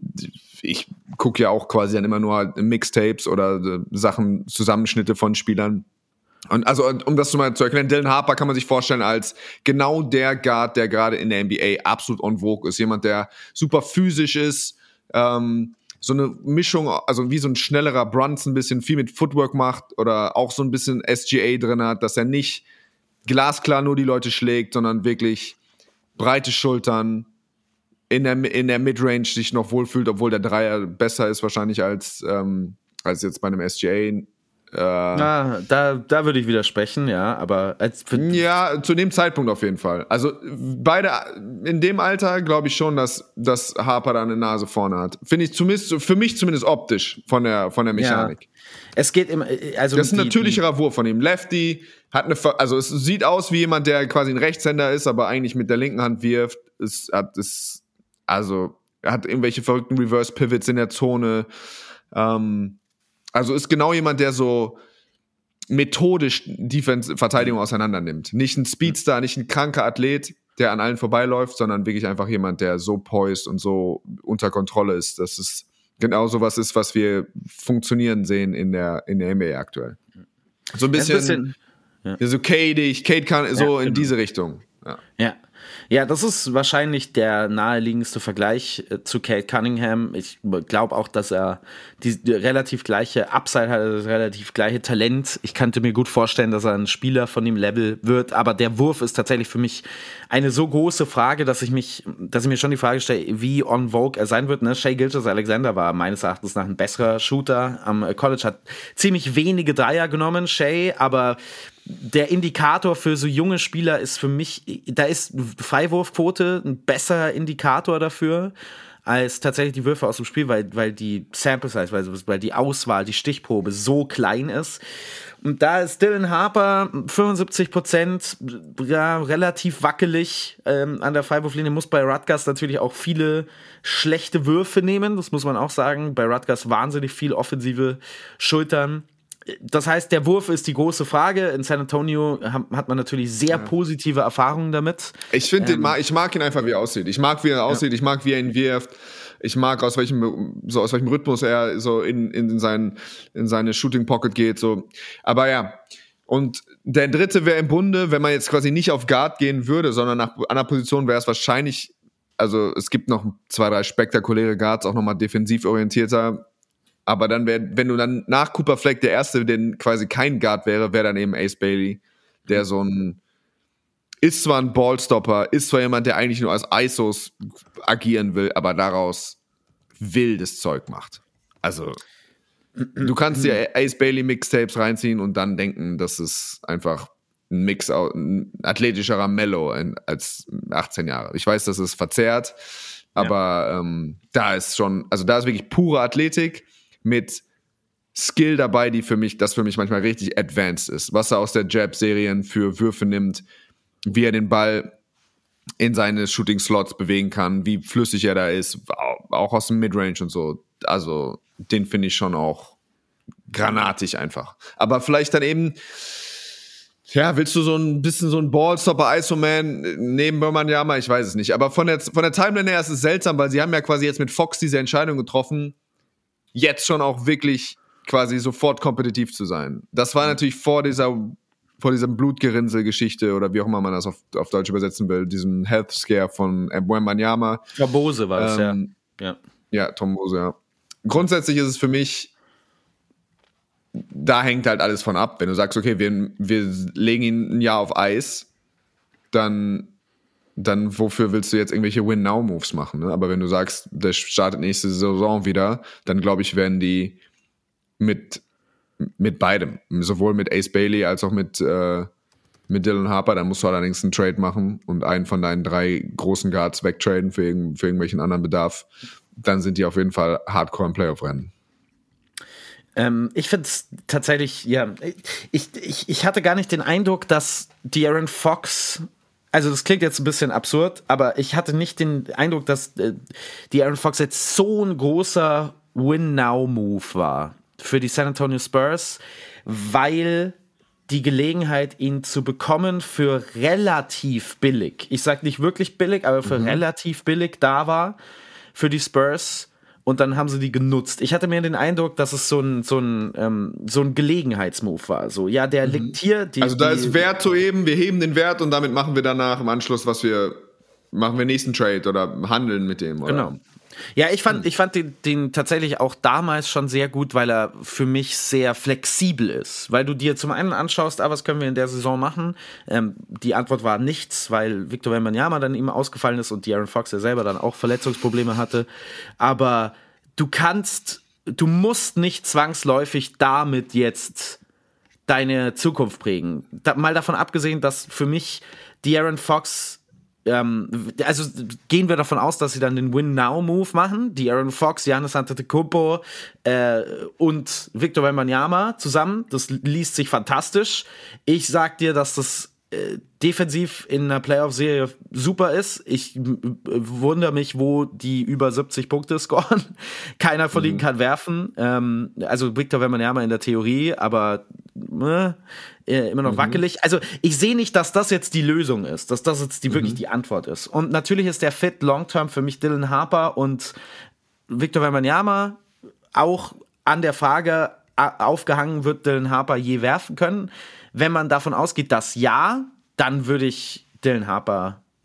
ich gucke ja auch quasi dann immer nur Mixtapes oder äh, Sachen, Zusammenschnitte von Spielern. Und also um das mal zu erklären, Dylan Harper kann man sich vorstellen als genau der Guard, der gerade in der N B A absolut on vogue ist. Jemand, der super physisch ist, ähm, so eine Mischung, also wie so ein schnellerer Brunson, ein bisschen viel mit Footwork macht oder auch so ein bisschen S G A drin hat, dass er nicht glasklar nur die Leute schlägt, sondern wirklich breite Schultern, in der, in der Midrange sich noch wohlfühlt, obwohl der Dreier besser ist wahrscheinlich als, ähm, als jetzt bei einem S G A. Äh, Na, da, da würde ich widersprechen, ja, aber als für ja, zu dem Zeitpunkt auf jeden Fall. Also beide in dem Alter glaube ich schon, dass, dass Harper da eine Nase vorne hat. Finde ich zumindest, für mich zumindest optisch von der, von der Mechanik. Ja. Es geht immer, also das ist ein die, natürlicherer die, Wurf von ihm. Lefty hat eine, also es sieht aus wie jemand, der quasi ein Rechtshänder ist, aber eigentlich mit der linken Hand wirft. Es hat, es, also er hat irgendwelche verrückten Reverse Pivots in der Zone. Ähm, also ist genau jemand, der so methodisch Defense, Verteidigung auseinander nimmt. Nicht ein Speedstar, nicht ein kranker Athlet, der an allen vorbeiläuft, sondern wirklich einfach jemand, der so poised und so unter Kontrolle ist, dass es genau sowas ist, was wir funktionieren sehen in der, in der N B A aktuell. So ein bisschen, ein bisschen ja. so Cade-ig, Cade kann so ja, in genau. diese Richtung. Ja. ja. Ja, das ist wahrscheinlich der naheliegendste Vergleich äh, zu Cade Cunningham. Ich glaube auch, dass er die, die relativ gleiche Upside hat, das relativ gleiche Talent. Ich könnte mir gut vorstellen, dass er ein Spieler von dem Level wird, aber der Wurf ist tatsächlich für mich eine so große Frage, dass ich mich, dass ich mir schon die Frage stelle, wie on vogue er sein wird. Ne? Shai Gilgeous-Alexander war meines Erachtens nach ein besserer Shooter am College, hat ziemlich wenige Dreier genommen, Shai, aber der Indikator für so junge Spieler ist für mich, da ist Freiwurfquote ein besserer Indikator dafür als tatsächlich die Würfe aus dem Spiel, weil, weil die Sample Size, weil, weil die Auswahl, die Stichprobe so klein ist. Und da ist Dylan Harper fünfundsiebzig Prozent, ja, relativ wackelig ähm, an der Freiwurflinie, muss bei Rutgers natürlich auch viele schlechte Würfe nehmen, das muss man auch sagen. Bei Rutgers wahnsinnig viel offensive Schultern. Das heißt, der Wurf ist die große Frage. In San Antonio hat man natürlich sehr ja. positive Erfahrungen damit. Ich finde, ähm, ich mag ihn einfach, wie er aussieht. Ich mag, wie er aussieht. Ja. Ich mag, wie er ihn wirft. Ich mag, aus welchem, so aus welchem Rhythmus er so in, in, sein, in seine Shooting Pocket geht. So. Aber ja. Und der dritte wäre im Bunde, wenn man jetzt quasi nicht auf Guard gehen würde, sondern nach einer Position wäre es wahrscheinlich, also es gibt noch zwei, drei spektakuläre Guards, auch nochmal defensiv orientierter. Aber dann wäre, wenn du dann nach Cooper Fleck der Erste, der quasi kein Guard wäre, wäre dann eben Ace Bailey, der so ein, ist zwar ein Ballstopper, ist zwar jemand, der eigentlich nur als I S Os agieren will, aber daraus wildes Zeug macht. Also, du kannst dir Ace Bailey Mixtapes reinziehen und dann denken, das ist einfach ein Mix, ein athletischerer Mellow als achtzehn Jahre. Ich weiß, das ist verzerrt, aber ja. ähm, da ist schon, also da ist wirklich pure Athletik mit Skill dabei, die für mich, das für mich manchmal richtig advanced ist. Was er aus der Jab-Serien für Würfe nimmt, wie er den Ball in seine Shooting-Slots bewegen kann, wie flüssig er da ist, auch aus dem Midrange und so. Also, den finde ich schon auch granatig einfach. Aber vielleicht dann eben, ja, willst du so ein bisschen so ein Ballstopper, I S O-Man neben Wembanyama? Ich weiß es nicht. Aber von der, von der Timeline her ist es seltsam, weil sie haben ja quasi jetzt mit Fox diese Entscheidung getroffen, jetzt schon auch wirklich quasi sofort kompetitiv zu sein. Das war natürlich vor dieser, vor dieser Blutgerinnsel-Geschichte oder wie auch immer man das auf, auf Deutsch übersetzen will, diesem Health Scare von Wembanyama. Thrombose war es, ähm, ja. ja. Ja, Thrombose, ja. Grundsätzlich ist es für mich, da hängt halt alles von ab. Wenn du sagst, okay, wir, wir legen ihn ein Jahr auf Eis, dann dann wofür willst du jetzt irgendwelche Win-Now-Moves machen? Ne? Aber wenn du sagst, der startet nächste Saison wieder, dann glaube ich, werden die mit, mit beidem, sowohl mit Ace Bailey als auch mit, äh, mit Dylan Harper, dann musst du allerdings einen Trade machen und einen von deinen drei großen Guards wegtraden für, irgend, für irgendwelchen anderen Bedarf. Dann sind die auf jeden Fall hardcore im Playoff-Rennen. Ähm, ich finde es tatsächlich, ja, ich, ich, ich hatte gar nicht den Eindruck, dass De'Aaron Fox, also das klingt jetzt ein bisschen absurd, aber ich hatte nicht den Eindruck, dass äh, De'Aaron Fox jetzt so ein großer Win-Now-Move war für die San Antonio Spurs, weil die Gelegenheit, ihn zu bekommen für relativ billig, ich sag nicht wirklich billig, aber für mhm. relativ billig da war für die Spurs. Und dann haben sie die genutzt. Ich hatte mir den Eindruck, dass es so ein, so ein, ähm, so ein Gelegenheitsmove war. So, ja, der mhm. liegt hier. Die, also da die, ist Wert zu heben, wir heben den Wert und damit machen wir danach im Anschluss, was wir, machen wir nächsten Trade oder handeln mit dem. Oder? Genau. Ja, ich fand, ich fand den, den tatsächlich auch damals schon sehr gut, weil er für mich sehr flexibel ist. Weil du dir zum einen anschaust, ah, was können wir in der Saison machen? Ähm, die Antwort war nichts, weil Victor Wembanyama dann ihm ausgefallen ist und De'Aaron Fox, der selber dann auch Verletzungsprobleme hatte. Aber du kannst, du musst nicht zwangsläufig damit jetzt deine Zukunft prägen. Da, mal davon abgesehen, dass für mich De'Aaron Fox, also gehen wir davon aus, dass sie dann den Win-Now-Move machen. De'Aaron Fox, Giannis Antetokounmpo äh, und Victor Wembanyama zusammen. Das liest sich fantastisch. Ich sag dir, dass das äh, defensiv in einer Playoff-Serie super ist. Ich äh, wundere mich, wo die über siebzig Punkte scoren. Keiner von mhm. ihnen kann werfen. Ähm, also Victor Wembanyama in der Theorie, aber äh, immer noch mhm. wackelig. Also ich sehe nicht, dass das jetzt die Lösung ist, dass das jetzt die, mhm. wirklich die Antwort ist. Und natürlich ist der Fit long-term für mich Dylan Harper und Victor Wembanyama auch an der Frage aufgehangen, wird Dylan Harper je werfen können. Wenn man davon ausgeht, dass ja, dann würde ich Dylan Harper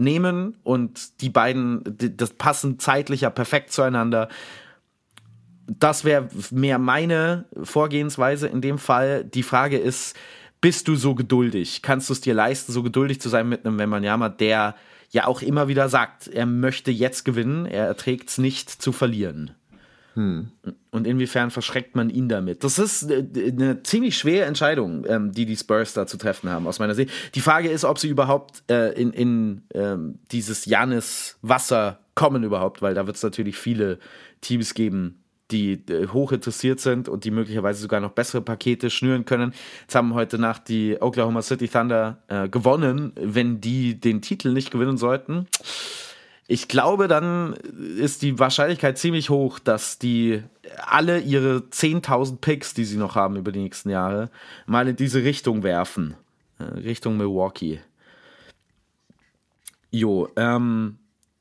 nehmen und die beiden, das passen zeitlich ja perfekt zueinander. Das wäre mehr meine Vorgehensweise in dem Fall. Die Frage ist, bist du so geduldig? Kannst du es dir leisten, so geduldig zu sein mit einem Wembanyama, der ja auch immer wieder sagt, er möchte jetzt gewinnen, er erträgt es nicht zu verlieren. Hm. Und inwiefern verschreckt man ihn damit? Das ist eine ziemlich schwere Entscheidung, die die Spurs da zu treffen haben, aus meiner Sicht. Die Frage ist, ob sie überhaupt äh, in, in ähm, dieses Giannis-Wasser kommen überhaupt, weil da wird es natürlich viele Teams geben, die äh, hoch interessiert sind und die möglicherweise sogar noch bessere Pakete schnüren können. Jetzt haben heute Nacht die Oklahoma City Thunder äh, gewonnen, wenn die den Titel nicht gewinnen sollten. Ich glaube, dann ist die Wahrscheinlichkeit ziemlich hoch, dass die alle ihre zehntausend Picks, die sie noch haben über die nächsten Jahre, mal in diese Richtung werfen. Äh, Richtung Milwaukee. Jo, ähm,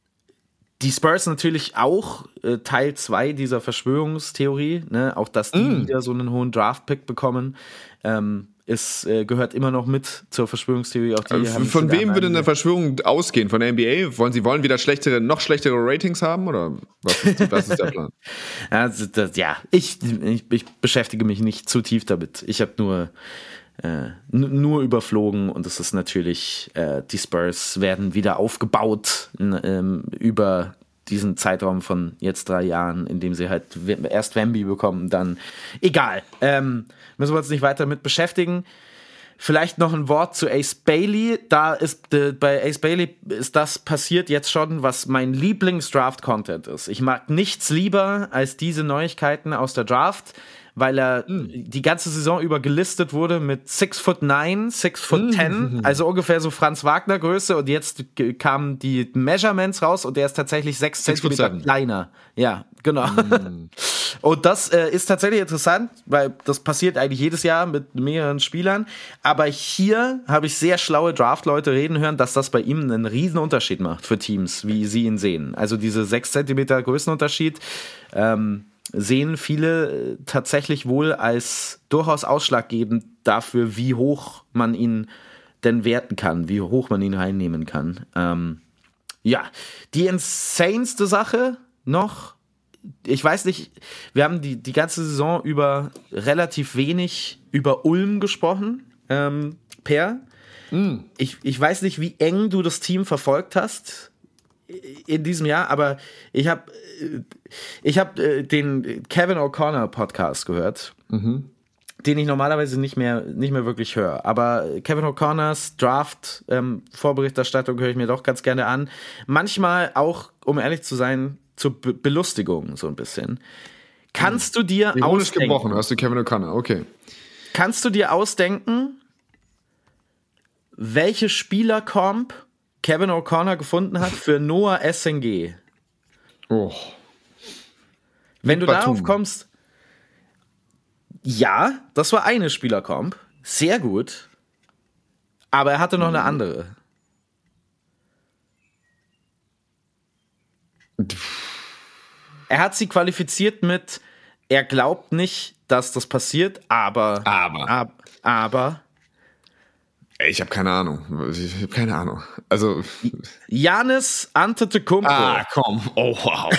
die Spurs natürlich auch äh, Teil zwei dieser Verschwörungstheorie, ne? Auch, dass die mm. wieder so einen hohen Draft-Pick bekommen, ähm, ist, äh, gehört immer noch mit zur Verschwörungstheorie. Auch die äh, haben von wem würde eine Verschwörung ausgehen? Von der N B A? Wollen sie wollen wieder schlechtere, noch schlechtere Ratings haben? Oder was ist, was ist der Plan? Also, das, ja, ich, ich, ich beschäftige mich nicht zu tief damit. Ich habe nur Äh, n- nur überflogen und es ist natürlich, äh, die Spurs werden wieder aufgebaut n- ähm, über diesen Zeitraum von jetzt drei Jahren, in dem sie halt w- erst Wemby bekommen, dann egal. Ähm, müssen wir uns nicht weiter mit beschäftigen. Vielleicht noch ein Wort zu Ace Bailey. Da ist äh, bei Ace Bailey ist das passiert jetzt schon, was mein Lieblings-Draft-Content ist. Ich mag nichts lieber als diese Neuigkeiten aus der Draft, weil er mm. die ganze Saison über gelistet wurde mit six foot nine, six foot ten, mm. also ungefähr so Franz Wagner Größe, und jetzt g- kamen die Measurements raus und er ist tatsächlich sechs Zentimeter kleiner. Ja, genau. Mm. Und das äh, ist tatsächlich interessant, weil das passiert eigentlich jedes Jahr mit mehreren Spielern, aber hier habe ich sehr schlaue Draft-Leute reden hören, dass das bei ihm einen riesen Unterschied macht für Teams, wie sie ihn sehen. Also diese sechs Zentimeter Größenunterschied, ähm, sehen viele tatsächlich wohl als durchaus ausschlaggebend dafür, wie hoch man ihn denn werten kann, wie hoch man ihn reinnehmen kann. Ähm, ja, die insaneste Sache noch, ich weiß nicht, wir haben die, die ganze Saison über relativ wenig über Ulm gesprochen, ähm, Per. Mm. Ich, ich weiß nicht, wie eng du das Team verfolgt hast in diesem Jahr, aber ich habe ich hab, äh, den Kevin O'Connor Podcast gehört, mhm. den ich normalerweise nicht mehr, nicht mehr wirklich höre. Aber Kevin O'Connors Draft ähm, Vorberichterstattung höre ich mir doch ganz gerne an. Manchmal auch, um ehrlich zu sein, zur Be- Belustigung so ein bisschen. Kannst du dir Ironisch ausdenken... gebrochen, hast du Kevin O'Connor, okay. Kannst du dir ausdenken, welche Spieler-Comp Kevin O'Connor gefunden hat für Noah S N G? Oh. Wenn du Batum. darauf kommst, ja, das war eine Spieler-Comp, sehr gut, aber er hatte noch eine andere. Er hat sie qualifiziert mit, er glaubt nicht, dass das passiert, aber, aber, ab, aber, ich habe keine Ahnung. Ich habe keine Ahnung. Also Giannis Antetokounmpo. Ah, komm. Oh, wow.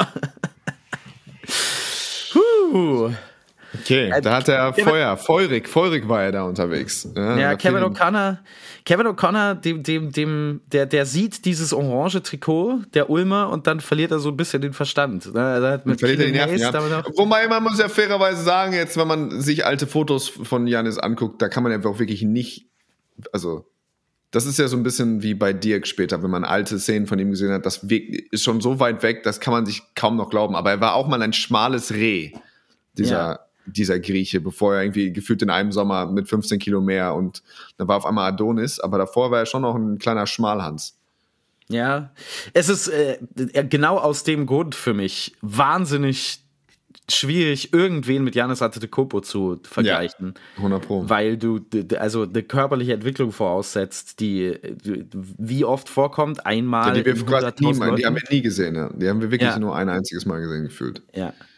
Huh. Okay, äh, da hat er Kevin, Feuer. Feurig, Feurig war er da unterwegs. Ja, ja Kevin O'Connor, Kevin O'Connor, dem, dem, dem, der, der sieht dieses orange Trikot, der Ulmer, und dann verliert er so ein bisschen den Verstand. Ne? Mit verliert er die Nerven, ja. Wobei, man muss ja fairerweise sagen, jetzt, wenn man sich alte Fotos von Giannis anguckt, da kann man einfach wirklich nicht, also das ist ja so ein bisschen wie bei Dirk später, wenn man alte Szenen von ihm gesehen hat, das ist schon so weit weg, das kann man sich kaum noch glauben. Aber er war auch mal ein schmales Reh, dieser, ja. dieser Grieche, bevor er irgendwie gefühlt in einem Sommer mit fünfzehn Kilo mehr, und dann war auf einmal Adonis, aber davor war er schon noch ein kleiner Schmalhans. Ja, es ist äh, genau aus dem Grund für mich wahnsinnig schwierig, irgendwen mit Giannis Antetokounmpo zu vergleichen. Ja, hundert Pro. Weil du also eine körperliche Entwicklung voraussetzt, die wie oft vorkommt, einmal ja, die wir in quasi nie, die haben wir nie gesehen. Ja. Die haben wir wirklich ja. nur ein einziges Mal gesehen gefühlt. Ja.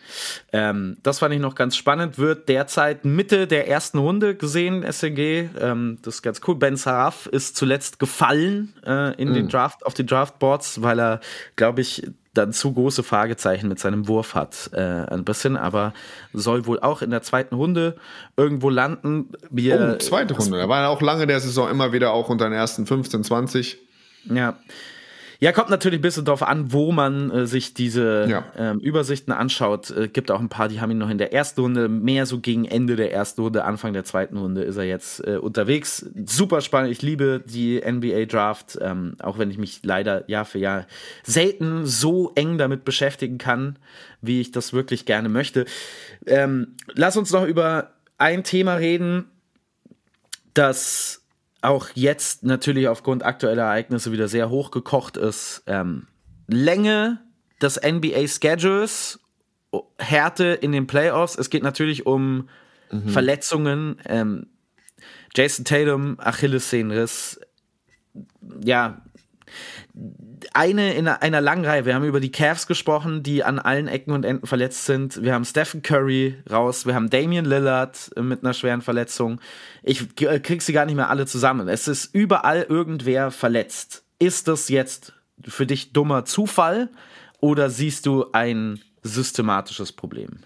Ähm, das fand ich noch ganz spannend. Wird derzeit Mitte der ersten Runde gesehen, S N G. Ähm, das ist ganz cool. Ben Saraf ist zuletzt gefallen äh, in mm. den Draft, auf die Draftboards, weil er, glaube ich, dann zu große Fragezeichen mit seinem Wurf hat, äh, ein bisschen, aber soll wohl auch in der zweiten Runde irgendwo landen. Wir, oh, zweite Runde. Er war ja auch lange der Saison immer wieder auch unter den ersten fünfzehn, zwanzig. Ja. Ja, kommt natürlich ein bisschen darauf an, wo man äh, sich diese ja. ähm, Übersichten anschaut. Äh, gibt auch ein paar, die haben ihn noch in der ersten Runde, mehr so gegen Ende der ersten Runde, Anfang der zweiten Runde ist er jetzt äh, unterwegs. Super spannend, ich liebe die N B A-Draft, ähm, auch wenn ich mich leider Jahr für Jahr selten so eng damit beschäftigen kann, wie ich das wirklich gerne möchte. Ähm, lass uns noch über ein Thema reden, das auch jetzt natürlich aufgrund aktueller Ereignisse wieder sehr hochgekocht ist. Ähm, Länge des N B A-Schedules, Härte in den Playoffs. Es geht natürlich um mhm. Verletzungen. Ähm, Jason Tatum, Achillessehnenriss. Ja, eine in einer langen Reihe. Wir haben über die Cavs gesprochen, die an allen Ecken und Enden verletzt sind. Wir haben Stephen Curry raus. Wir haben Damian Lillard mit einer schweren Verletzung. Ich krieg sie gar nicht mehr alle zusammen. Es ist überall irgendwer verletzt. Ist das jetzt für dich dummer Zufall oder siehst du ein systematisches Problem?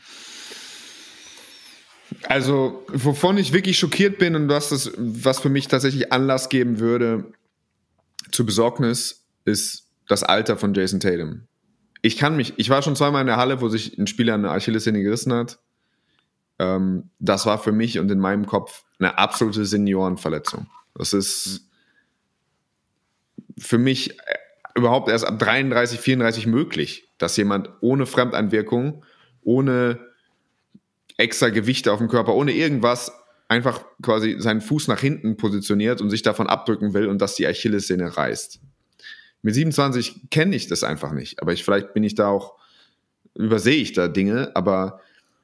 Also, wovon ich wirklich schockiert bin und was, das, was für mich tatsächlich Anlass geben würde zu Besorgnis, ist das Alter von Jason Tatum. Ich kann mich, ich war schon zweimal in der Halle, wo sich ein Spieler eine Achillessehne gerissen hat. Ähm, das war für mich und in meinem Kopf eine absolute Seniorenverletzung. Das ist für mich überhaupt erst ab dreiunddreißig, vierunddreißig möglich, dass jemand ohne Fremdeinwirkung, ohne extra Gewichte auf dem Körper, ohne irgendwas einfach quasi seinen Fuß nach hinten positioniert und sich davon abdrücken will und dass die Achillessehne reißt. Mit siebenundzwanzig kenne ich das einfach nicht, aber ich, vielleicht bin ich da auch, übersehe ich da Dinge, aber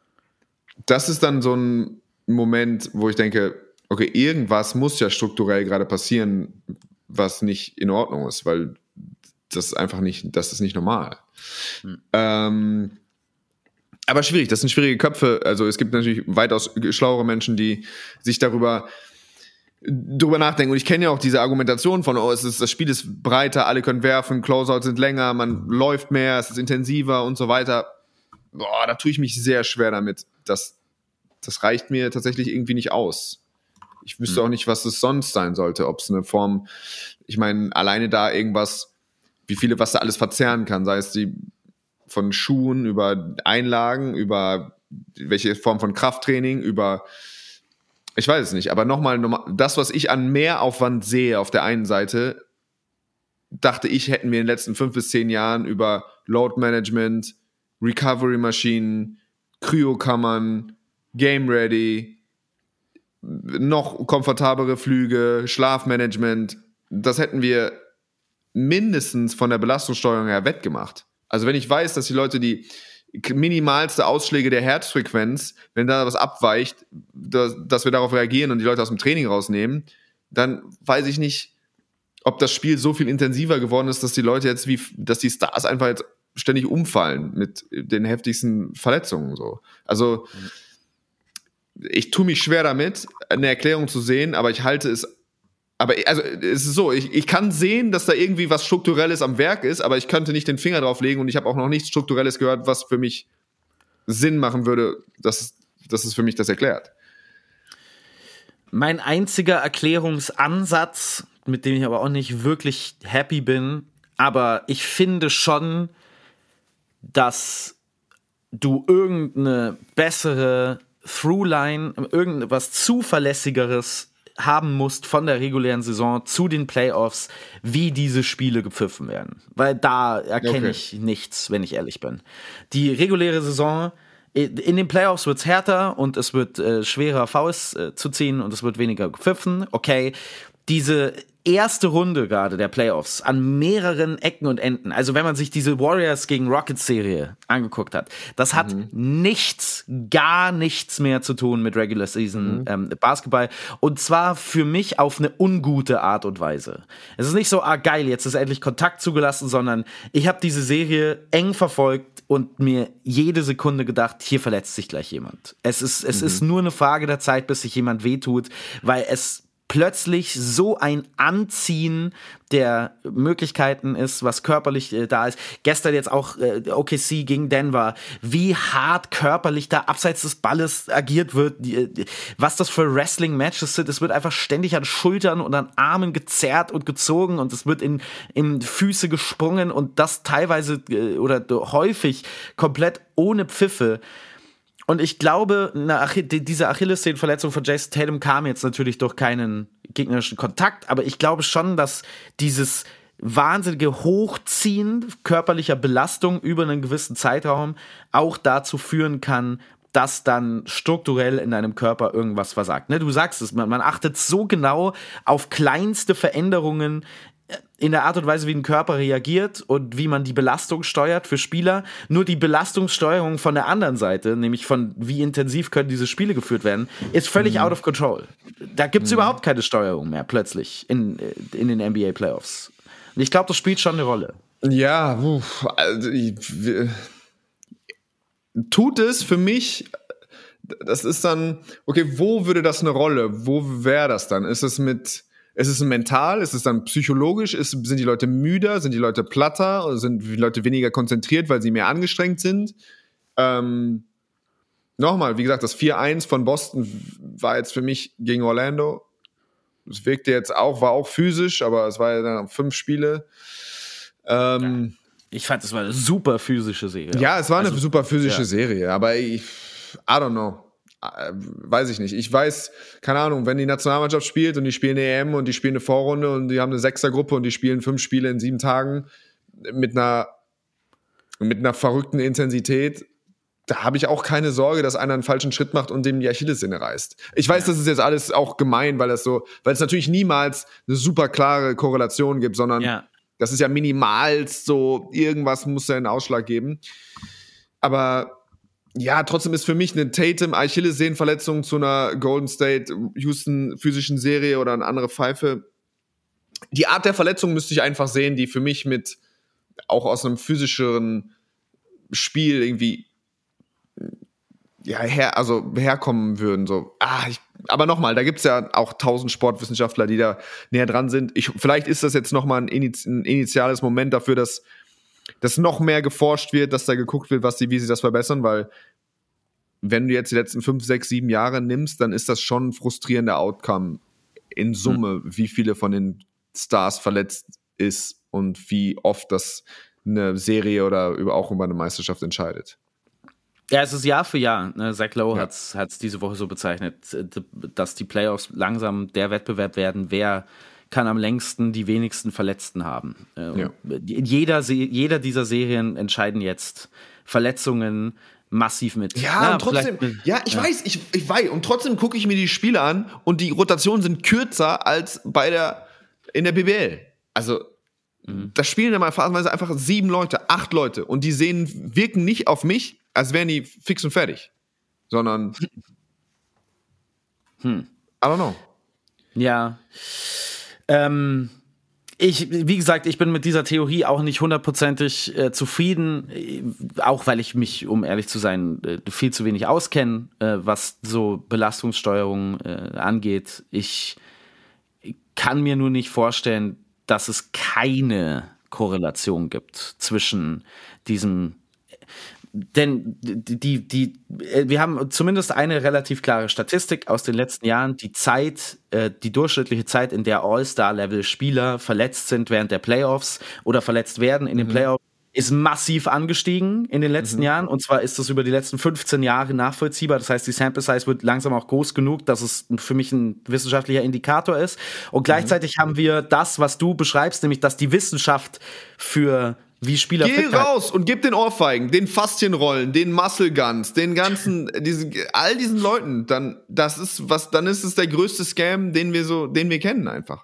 das ist dann so ein Moment, wo ich denke, okay, irgendwas muss ja strukturell gerade passieren, was nicht in Ordnung ist, weil das ist einfach nicht, das ist nicht normal. Hm. Ähm, aber schwierig, das sind schwierige Köpfe, also es gibt natürlich weitaus schlauere Menschen, die sich darüber drüber nachdenken. Und ich kenne ja auch diese Argumentation von, oh, es ist, das Spiel ist breiter, alle können werfen, Closeouts sind länger, man läuft mehr, es ist intensiver und so weiter. Boah, da tue ich mich sehr schwer damit. Das, das reicht mir tatsächlich irgendwie nicht aus. Ich wüsste auch nicht, was es sonst sein sollte. Ob es eine Form, ich meine, alleine da irgendwas, wie viele, was da alles verzerren kann, sei es die von Schuhen, über Einlagen, über welche Form von Krafttraining, über ich weiß es nicht, aber nochmal, das, was ich an Mehraufwand sehe auf der einen Seite, dachte ich, hätten wir in den letzten fünf bis zehn Jahren über Load Management, Recovery-Maschinen, Kryokammern, Game Ready, noch komfortablere Flüge, Schlafmanagement, das hätten wir mindestens von der Belastungssteuerung her wettgemacht. Also wenn ich weiß, dass die Leute die minimalste Ausschläge der Herzfrequenz, wenn da was abweicht, dass, dass wir darauf reagieren und die Leute aus dem Training rausnehmen, dann weiß ich nicht, ob das Spiel so viel intensiver geworden ist, dass die Leute jetzt wie, dass die Stars einfach jetzt ständig umfallen mit den heftigsten Verletzungen, so. Also, ich tue mich schwer damit, eine Erklärung zu sehen, aber ich halte es Aber also es ist so, ich, ich kann sehen, dass da irgendwie was Strukturelles am Werk ist, aber ich könnte nicht den Finger drauf legen und ich habe auch noch nichts Strukturelles gehört, was für mich Sinn machen würde, dass, dass es für mich das erklärt. Mein einziger Erklärungsansatz, mit dem ich aber auch nicht wirklich happy bin, aber ich finde schon, dass du irgendeine bessere Throughline, irgendwas Zuverlässigeres haben musst von der regulären Saison zu den Playoffs, wie diese Spiele gepfiffen werden. Weil da erkenne okay. ich nichts, wenn ich ehrlich bin. Die reguläre Saison, in den Playoffs wird es härter und es wird äh, schwerer Fouls äh, zu ziehen und es wird weniger gepfiffen. Okay, diese erste Runde gerade der Playoffs an mehreren Ecken und Enden, also wenn man sich diese Warriors gegen Rockets Serie angeguckt hat, das hat mhm. nichts, gar nichts mehr zu tun mit Regular Season mhm. ähm, Basketball, und zwar für mich auf eine ungute Art und Weise. Es ist nicht so, ah geil, jetzt ist endlich Kontakt zugelassen, sondern ich habe diese Serie eng verfolgt und mir jede Sekunde gedacht, hier verletzt sich gleich jemand. Es ist, es mhm. ist nur eine Frage der Zeit, bis sich jemand wehtut, weil es plötzlich so ein Anziehen der Möglichkeiten ist, was körperlich äh, da ist. Gestern jetzt auch äh, O K C gegen Denver, wie hart körperlich da abseits des Balles agiert wird, die, äh, was das für Wrestling-Matches sind. Es wird einfach ständig an Schultern und an Armen gezerrt und gezogen und es wird in, in Füße gesprungen und das teilweise äh, oder häufig komplett ohne Pfiffe. Und ich glaube, eine Ach- diese Achillessehnenverletzung von Jason Tatum kam jetzt natürlich durch keinen gegnerischen Kontakt, aber ich glaube schon, dass dieses wahnsinnige Hochziehen körperlicher Belastung über einen gewissen Zeitraum auch dazu führen kann, dass dann strukturell in deinem Körper irgendwas versagt. Ne, du sagst es, man, man achtet so genau auf kleinste Veränderungen in der Art und Weise, wie ein Körper reagiert und wie man die Belastung steuert für Spieler. Nur die Belastungssteuerung von der anderen Seite, nämlich von wie intensiv können diese Spiele geführt werden, ist völlig mhm. out of control. Da gibt's mhm. überhaupt keine Steuerung mehr plötzlich in, in den N B A Playoffs. Und ich glaube, das spielt schon eine Rolle. Ja, uff, also, ich, tut es für mich. Das ist dann, okay, wo würde das eine Rolle? Wo wäre das dann? Ist es mit Ist es mental? Ist es dann psychologisch? Ist, sind die Leute müder? Sind die Leute platter? Oder sind die Leute weniger konzentriert, weil sie mehr angestrengt sind? Ähm, nochmal, wie gesagt, das vier eins von Boston war jetzt für mich gegen Orlando. Es wirkte jetzt auch, war auch physisch, aber es war ja dann fünf Spiele. Ähm, ich fand, es war eine super physische Serie. Ja, es war eine also, super physische ja. Serie, aber ich, I don't know. Weiß ich nicht. Ich weiß, keine Ahnung, wenn die Nationalmannschaft spielt und die spielen E M und die spielen eine Vorrunde und die haben eine Sechsergruppe und die spielen fünf Spiele in sieben Tagen mit einer, mit einer verrückten Intensität, da habe ich auch keine Sorge, dass einer einen falschen Schritt macht und dem die Achillessehne reißt. Ich weiß, ja. das ist jetzt alles auch gemein, weil das so, weil es natürlich niemals eine super klare Korrelation gibt, sondern ja. das ist ja minimalst so, irgendwas muss ja einen Ausschlag geben. Aber ja, trotzdem ist für mich eine Tatum-Achillessehnenverletzung zu einer Golden State Houston physischen Serie oder eine andere Pfeife. Die Art der Verletzung müsste ich einfach sehen, die für mich mit auch aus einem physischeren Spiel irgendwie ja, her, also herkommen würden. So. Ah, ich, aber nochmal, da gibt's ja auch tausend Sportwissenschaftler, die da näher dran sind. Ich, vielleicht ist das jetzt nochmal ein, Iniz, ein initiales Moment dafür, dass dass noch mehr geforscht wird, dass da geguckt wird, was die, wie sie das verbessern, weil wenn du jetzt die letzten fünf, sechs, sieben Jahre nimmst, dann ist das schon ein frustrierender Outcome in Summe, mhm. wie viele von den Stars verletzt ist und wie oft das eine Serie oder über, auch über eine Meisterschaft entscheidet. Ja, es ist Jahr für Jahr. Ne? Zach Lowe ja. hat es diese Woche so bezeichnet, dass die Playoffs langsam der Wettbewerb werden, wer kann am längsten die wenigsten Verletzten haben. Ja. In jeder, jeder dieser Serien entscheiden jetzt Verletzungen massiv mit. Ja, Na, und trotzdem, ja, ich ja. weiß, ich, ich weiß, und trotzdem gucke ich mir die Spiele an und die Rotationen sind kürzer als bei der, in der B B L. Also, mhm. da spielen ja mal phasenweise einfach sieben Leute, acht Leute und die sehen, wirken nicht auf mich, als wären die fix und fertig, sondern hm. I don't know. Ja, Ähm, ich, wie gesagt, ich bin mit dieser Theorie auch nicht hundertprozentig äh, zufrieden, auch weil ich mich, um ehrlich zu sein, äh, viel zu wenig auskenne, äh, was so Belastungssteuerung äh, angeht. Ich kann mir nur nicht vorstellen, dass es keine Korrelation gibt zwischen diesem Denn die, die, die, wir haben zumindest eine relativ klare Statistik aus den letzten Jahren. Die Zeit, äh, die durchschnittliche Zeit, in der All-Star-Level-Spieler verletzt sind während der Playoffs oder verletzt werden in den mhm. Playoffs, ist massiv angestiegen in den letzten mhm. Jahren. Und zwar ist das über die letzten fünfzehn Jahre nachvollziehbar. Das heißt, die Sample Size wird langsam auch groß genug, dass es für mich ein wissenschaftlicher Indikator ist. Und gleichzeitig mhm. haben wir das, was du beschreibst, nämlich, dass die Wissenschaft für wie Spieler Geh raus und gib den Ohrfeigen, den Faszienrollen, den Muscle Guns, den ganzen, diese, all diesen Leuten, dann, das ist was, dann ist es der größte Scam, den wir so, den wir kennen einfach.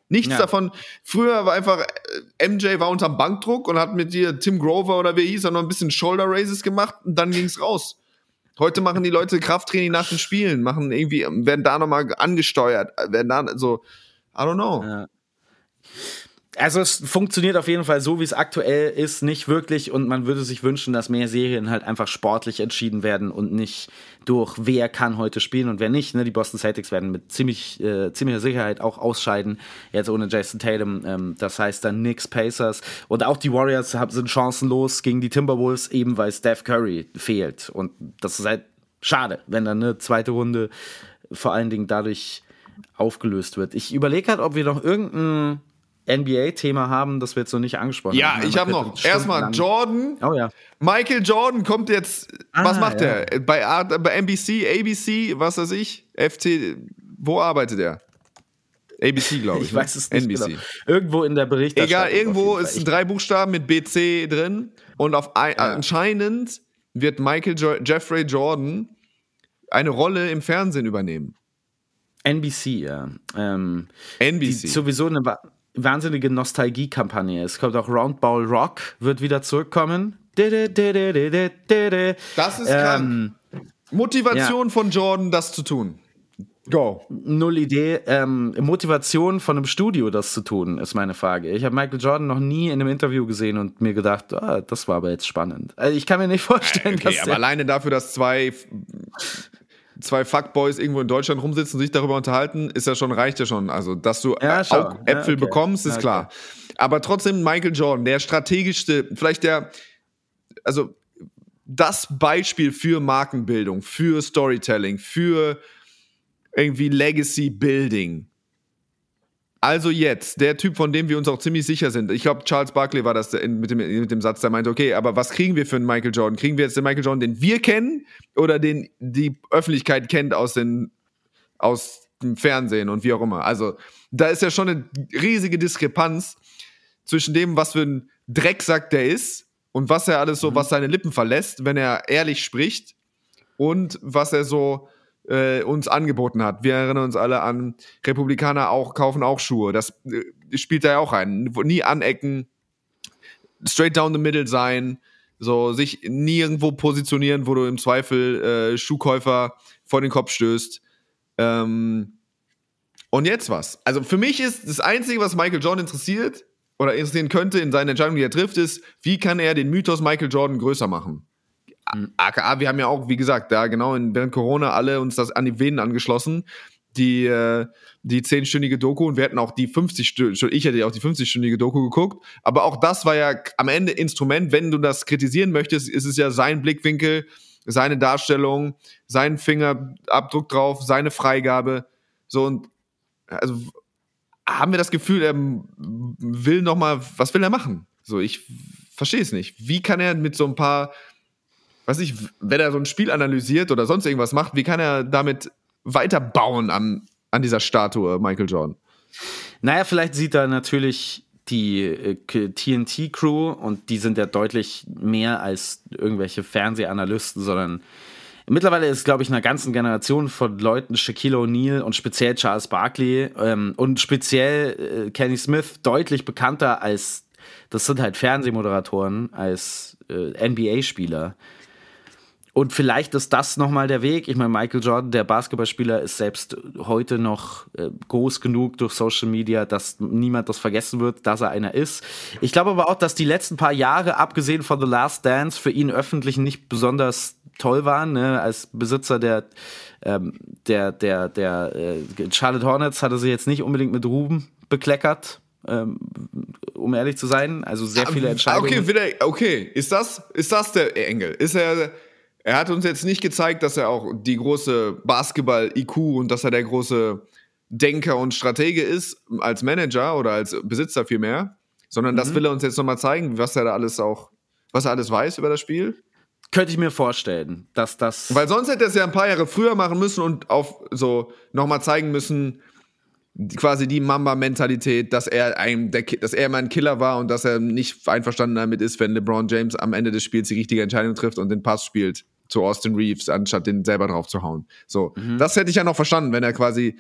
Nichts Ja. davon. Früher war einfach, äh, M J war unterm Bankdruck und hat mit dir Tim Grover oder wie hieß er noch ein bisschen Shoulder Raises gemacht und dann ging's raus. Heute machen die Leute Krafttraining nach den Spielen, machen irgendwie, werden da nochmal angesteuert, werden da so, I don't know. Ja. Also es funktioniert auf jeden Fall so, wie es aktuell ist, nicht wirklich, und man würde sich wünschen, dass mehr Serien halt einfach sportlich entschieden werden und nicht durch wer kann heute spielen und wer nicht. Ne? Die Boston Celtics werden mit ziemlich äh, ziemlicher Sicherheit auch ausscheiden, jetzt ohne Jason Tatum. Ähm, das heißt dann Knicks, Pacers, und auch die Warriors haben, sind chancenlos gegen die Timberwolves, eben weil Steph Curry fehlt. Und das ist halt schade, wenn dann eine zweite Runde vor allen Dingen dadurch aufgelöst wird. Ich überlege halt, ob wir noch irgendein N B A-Thema haben, das wir jetzt noch nicht angesprochen Ja, haben. ich habe noch. Erstmal Jordan. Oh ja. Michael Jordan kommt jetzt. Ah, was macht ja. er? Bei, A- bei N B C, A B C, was weiß ich? F C. Wo arbeitet er? A B C, glaube ich. Ich weiß es nicht N B C. genau. Irgendwo in der Berichterstattung. Egal, irgendwo auf jeden ist Fall. drei Buchstaben mit B C drin. Und auf ein, Ja. anscheinend wird Michael jo- Jeffrey Jordan eine Rolle im Fernsehen übernehmen. N B C, ja. Ähm, N B die C. sowieso eine wa- wahnsinnige Nostalgie-Kampagne. Es kommt auch Roundball Rock, wird wieder zurückkommen. Das ist Ähm, krank. Motivation von Jordan, das zu tun. Go. Null Idee. Ähm, Motivation von einem Studio, das zu tun, ist meine Frage. Ich habe Michael Jordan noch nie in einem Interview gesehen und mir gedacht, ah, das war aber jetzt spannend. Also ich kann mir nicht vorstellen, Okay, dass aber der, alleine dafür, dass zwei, zwei Fuckboys irgendwo in Deutschland rumsitzen und sich darüber unterhalten, ist ja schon, reicht ja schon. Also, dass du Ja, äh, schon. auch Ja, Äpfel okay. bekommst, ist Ja, klar. Aber trotzdem Michael Jordan, der strategischste, vielleicht der, also das Beispiel für Markenbildung, für Storytelling, für irgendwie Legacy Building. Also jetzt, der Typ, von dem wir uns auch ziemlich sicher sind. Ich glaube, Charles Barkley war das der- mit dem, mit dem Satz, der meinte, okay, aber was kriegen wir für einen Michael Jordan? Kriegen wir jetzt den Michael Jordan, den wir kennen, oder den die Öffentlichkeit kennt aus, den, aus dem Fernsehen und wie auch immer? Also da ist ja schon eine riesige Diskrepanz zwischen dem, was für ein Drecksack der ist und was er alles so, was seine Lippen verlässt, wenn er ehrlich spricht, und was er so äh, uns angeboten hat. Wir erinnern uns alle an Republikaner auch, kaufen auch Schuhe. Das äh, spielt da ja auch rein. Nie anecken, straight down the middle sein, so sich nirgendwo positionieren, wo du im Zweifel äh, Schuhkäufer vor den Kopf stößt. Ähm, und jetzt was? Also für mich ist das Einzige, was Michael Jordan interessiert oder interessieren könnte in seinen Entscheidungen, die er trifft, ist, wie kann er den Mythos Michael Jordan größer machen? A K A, wir haben ja auch, wie gesagt, da genau in, während Corona alle uns das an die Venen angeschlossen, die, äh, die zehnstündige Doku, und wir hatten auch die fünfzig-stündige, ich hätte ja auch die fünfzig-stündige Doku geguckt, aber auch das war ja am Ende Instrument. Wenn du das kritisieren möchtest, ist es ja sein Blickwinkel, seine Darstellung, sein Fingerabdruck drauf, seine Freigabe, so, und also haben wir das Gefühl, er will noch mal, was will er machen? So, ich verstehe es nicht. Wie kann er mit so ein paar, weiß ich, wenn er so ein Spiel analysiert oder sonst irgendwas macht, wie kann er damit weiterbauen an, an dieser Statue Michael Jordan? Naja, vielleicht sieht er natürlich die äh, T N T-Crew, und die sind ja deutlich mehr als irgendwelche Fernsehanalysten, sondern mittlerweile ist, glaube ich, einer ganzen Generation von Leuten, Shaquille O'Neal und speziell Charles Barkley ähm, und speziell äh, Kenny Smith, deutlich bekannter als, das sind halt Fernsehmoderatoren, als äh, N B A-Spieler. Und vielleicht ist das nochmal der Weg. Ich meine, Michael Jordan, der Basketballspieler, ist selbst heute noch äh, groß genug durch Social Media, dass niemand das vergessen wird, dass er einer ist. Ich glaube aber auch, dass die letzten paar Jahre, abgesehen von The Last Dance, für ihn öffentlich nicht besonders toll waren. Ne? Als Besitzer der, ähm, der, der, der äh, Charlotte Hornets hat er sich jetzt nicht unbedingt mit Ruhm bekleckert, ähm, um ehrlich zu sein. Also sehr viele Entscheidungen. Okay, wieder, okay. Ist das, ist das der Engel? Ist er... Er hat uns jetzt nicht gezeigt, dass er auch die große Basketball-I Q und dass er der große Denker und Stratege ist als Manager oder als Besitzer vielmehr, sondern mhm. das will er uns jetzt nochmal zeigen, was er da alles auch, was er alles weiß über das Spiel. Könnte ich mir vorstellen, dass das... Weil sonst hätte er es ja ein paar Jahre früher machen müssen und auf so nochmal zeigen müssen, quasi die Mamba-Mentalität, dass er ein, der, dass er immer ein Killer war und dass er nicht einverstanden damit ist, wenn LeBron James am Ende des Spiels die richtige Entscheidung trifft und den Pass spielt zu Austin Reeves, anstatt den selber drauf zu hauen. So, mhm. das hätte ich ja noch verstanden, wenn er quasi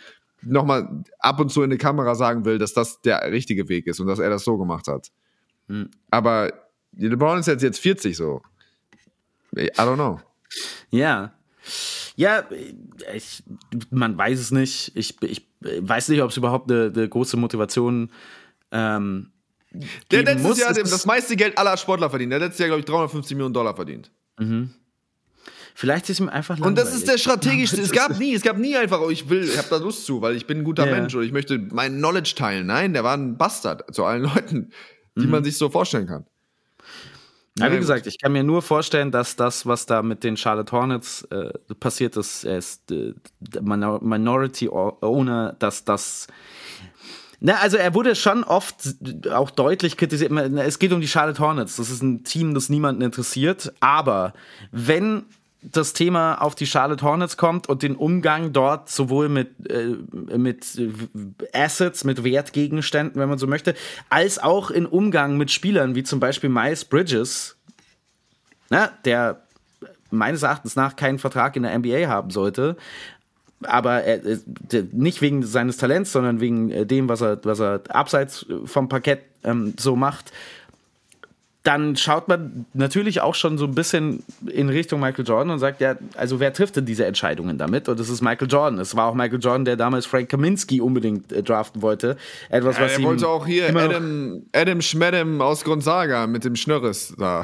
nochmal ab und zu in die Kamera sagen will, dass das der richtige Weg ist und dass er das so gemacht hat. Hm. Aber LeBron ist jetzt, jetzt vierzig so. I don't know. Ja. Ja, ich, man weiß es nicht. Ich, ich weiß nicht, ob es überhaupt eine, eine große Motivation ähm, Der letztes muss. Jahr das, das meiste Geld aller Sportler verdient. Der letztes Jahr, glaube ich, dreihundertfünfzig Millionen Dollar verdient. Mhm. Vielleicht ist ihm einfach langweilig. Und das ist der strategischste. Es gab nie, es gab nie einfach, oh, ich will, ich habe da Lust zu, weil ich bin ein guter ja. Mensch oder ich möchte mein Knowledge teilen. Nein, der war ein Bastard zu allen Leuten, die mhm. man sich so vorstellen kann. Ja, wie gesagt, ich kann mir nur vorstellen, dass das, was da mit den Charlotte Hornets äh, passiert ist, er ist äh, Minority Owner, dass das. Na, also er wurde schon oft auch deutlich kritisiert. Es geht um die Charlotte Hornets. Das ist ein Team, das niemanden interessiert. Aber wenn das Thema auf die Charlotte Hornets kommt und den Umgang dort sowohl mit, äh, mit Assets, mit Wertgegenständen, wenn man so möchte, als auch in Umgang mit Spielern, wie zum Beispiel Miles Bridges, na, der meines Erachtens nach keinen Vertrag in der N B A haben sollte, aber er, nicht wegen seines Talents, sondern wegen dem, was er, was er abseits vom Parkett ähm, so macht, dann schaut man natürlich auch schon so ein bisschen in Richtung Michael Jordan und sagt, ja, also wer trifft denn diese Entscheidungen damit? Und das ist Michael Jordan. Es war auch Michael Jordan, der damals Frank Kaminsky unbedingt äh, draften wollte. Etwas, ja, was er ihm wollte auch hier immer Adam, Adam Schmedem aus Gonzaga mit dem Schnörres da.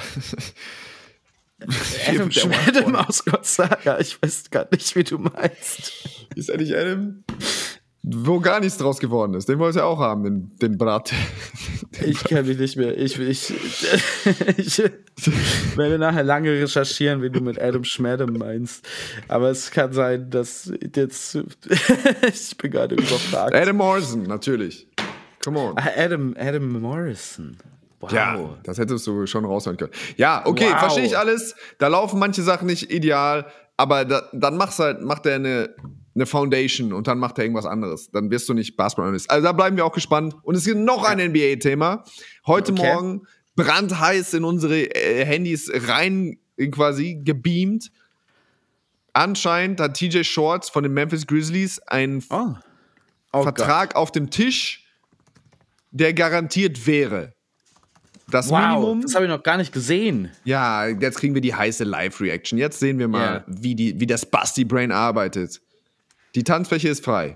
Adam Schmedem aus Gonzaga, ich weiß gar nicht, wie du meinst. Ist er nicht Adam? Wo gar nichts draus geworden ist. Den wollte er auch haben, den, den Brat. Ich kenne mich nicht mehr. Ich, ich, ich werde nachher lange recherchieren, wie du mit Adam Schmedem meinst. Aber es kann sein, dass jetzt ich bin gerade überfragt. Adam Morrison, natürlich. Come on. Adam, Adam Morrison. Wow. Ja, das hättest du schon raushören können. Ja, okay, Wow. verstehe ich alles. Da laufen manche Sachen nicht ideal, aber da, dann mach's halt, macht er eine, eine Foundation und dann macht er irgendwas anderes. Dann wirst du nicht Basketball-Analyst. Also da bleiben wir auch gespannt. Und es gibt noch ein N B A-Thema. Heute okay. Morgen brandheiß in unsere äh, Handys rein quasi gebeamt. Anscheinend hat T J Shorts von den Memphis Grizzlies einen oh. Oh Vertrag Gott. auf dem Tisch, der garantiert wäre. Das wow, Minimum. Das habe ich noch gar nicht gesehen. Ja, jetzt kriegen wir die heiße Live-Reaction. Jetzt sehen wir mal, yeah. wie, die, wie das Basti-Brain arbeitet. Die Tanzfläche ist frei.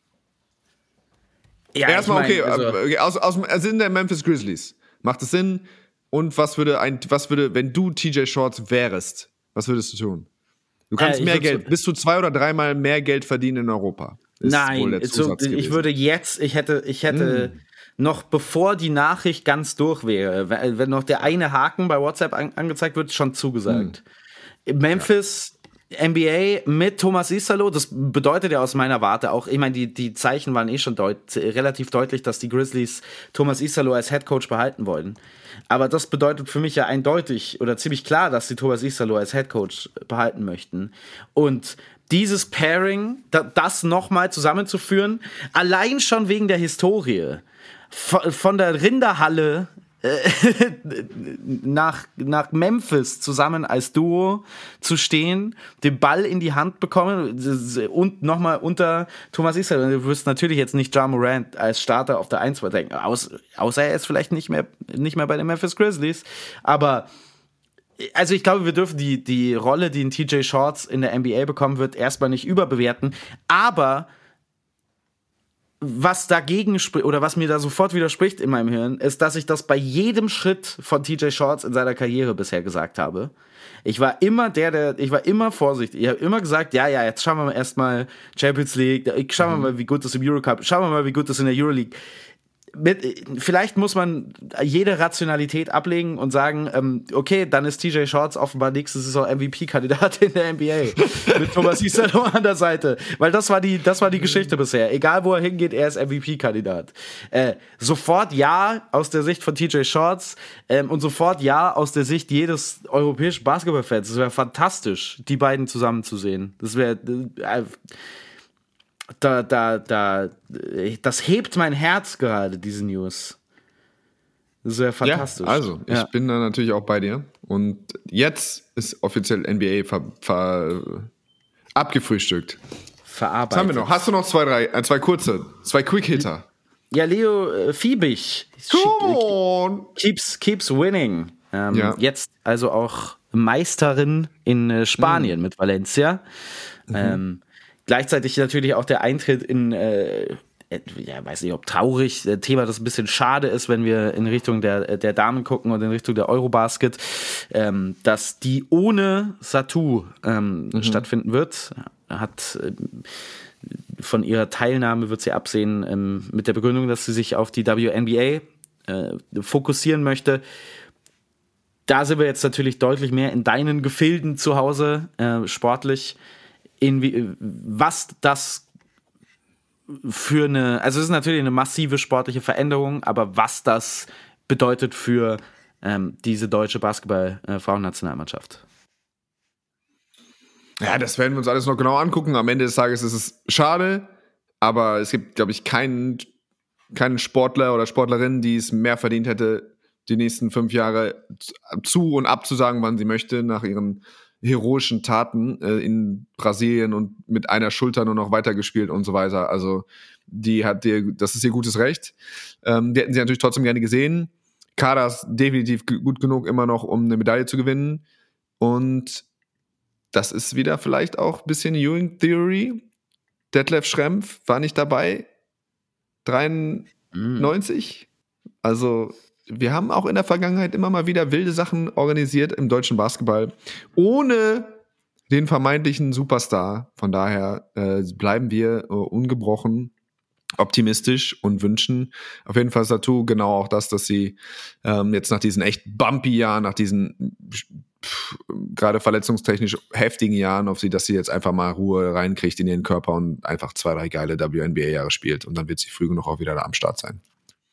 Ja, Erstmal, ich mein, okay, also aus, aus dem Sinn der Memphis Grizzlies. Macht es Sinn? Und was würde, ein, was würde, wenn du T J Shorts wärst, was würdest du tun? Du kannst äh, mehr Geld, so, bis zu zwei oder dreimal mehr Geld verdienen in Europa. Ist nein, so, ich würde jetzt, ich hätte, ich hätte... Mm. noch bevor die Nachricht ganz durch wäre, wenn noch der eine Haken bei WhatsApp an, angezeigt wird, schon zugesagt. Mhm. Memphis, ja. N B A mit Thomas Isalo, das bedeutet ja aus meiner Warte auch, ich meine, die, die Zeichen waren eh schon deut- relativ deutlich, dass die Grizzlies Thomas Isalo als Headcoach behalten wollen. Aber das bedeutet für mich ja eindeutig oder ziemlich klar, dass sie Thomas Isalo als Headcoach behalten möchten. Und dieses Pairing, das nochmal zusammenzuführen, allein schon wegen der Historie, von der Rinderhalle äh, nach, nach Memphis zusammen als Duo zu stehen, den Ball in die Hand bekommen und nochmal unter Thomas Isalo. Du wirst natürlich jetzt nicht Ja Morant als Starter auf der eins denken, außer er ist vielleicht nicht mehr, nicht mehr bei den Memphis Grizzlies. Aber also ich glaube, wir dürfen die, die Rolle, die ein T J Shorts in der N B A bekommen wird, erstmal nicht überbewerten. Aber was dagegen spricht, oder was mir da sofort widerspricht in meinem Hirn, ist, dass ich das bei jedem Schritt von T J Shorts in seiner Karriere bisher gesagt habe. Ich war immer der, der, ich war immer vorsichtig. Ich habe immer gesagt, ja, ja, jetzt schauen wir mal erstmal Champions League, schauen wir mal, wie gut das im Eurocup, schauen wir mal, wie gut das in der Euroleague. Mit, vielleicht muss man jede Rationalität ablegen und sagen, ähm, okay, dann ist T J Shorts offenbar nächste Saison M V P-Kandidat in der N B A mit Thomas Isalo an der Seite, weil das war die, das war die Geschichte bisher. Egal wo er hingeht, er ist M V P-Kandidat. Äh, sofort ja aus der Sicht von T J Shorts ähm, und sofort ja aus der Sicht jedes europäischen Basketballfans. Es wäre fantastisch, die beiden zusammen zu sehen. Das wäre äh, Da, da, da, das hebt mein Herz gerade, diese News. Das ist ja fantastisch. Ja, also, ich ja. bin da natürlich auch bei dir. Und jetzt ist offiziell N B A ver, ver, abgefrühstückt. verarbeitet. Was haben wir noch? Hast du noch zwei, drei, äh, zwei kurze, zwei Quick-Hitter? Ja, Leo äh, Fiebig. Come on! Keeps, keeps winning. Ähm, ja. Jetzt also auch Meisterin in äh, Spanien mhm. mit Valencia. Mhm. Ähm, gleichzeitig natürlich auch der Eintritt in, äh, ja, weiß nicht, ob traurig, äh, Thema, das ein bisschen schade ist, wenn wir in Richtung der, der Damen gucken und in Richtung der Eurobasket, ähm, dass die ohne Satou ähm, mhm. stattfinden wird. Hat äh, von ihrer Teilnahme wird sie absehen ähm, mit der Begründung, dass sie sich auf die W N B A äh, fokussieren möchte. Da sind wir jetzt natürlich deutlich mehr in deinen Gefilden zu Hause, äh, sportlich. In, was das für eine, also es ist natürlich eine massive sportliche Veränderung, aber was das bedeutet für ähm, diese deutsche Basketball-Frauennationalmannschaft. Ja, das werden wir uns alles noch genau angucken. Am Ende des Tages ist es schade, aber es gibt, glaube ich, keinen, keinen Sportler oder Sportlerin, die es mehr verdient hätte, die nächsten fünf Jahre zu- und abzusagen, wann sie möchte, nach ihren heroischen Taten äh, in Brasilien und mit einer Schulter nur noch weitergespielt und so weiter. Also die hat dir, das ist ihr gutes Recht. Ähm, die hätten sie natürlich trotzdem gerne gesehen. Kader ist definitiv g- gut genug immer noch, um eine Medaille zu gewinnen. Und das ist wieder vielleicht auch ein bisschen Ewing Theory. Detlef Schrempf war nicht dabei. dreiundneunzig. Mm. Also wir haben auch in der Vergangenheit immer mal wieder wilde Sachen organisiert im deutschen Basketball, ohne den vermeintlichen Superstar. Von daher äh, bleiben wir äh, ungebrochen optimistisch und wünschen auf jeden Fall Satou genau auch das, dass sie ähm, jetzt nach diesen echt bumpy Jahren, nach diesen pff, gerade verletzungstechnisch heftigen Jahren, auf sie, dass sie jetzt einfach mal Ruhe reinkriegt in ihren Körper und einfach zwei, drei geile W N B A-Jahre spielt. Und dann wird sie früh genug auch wieder da am Start sein.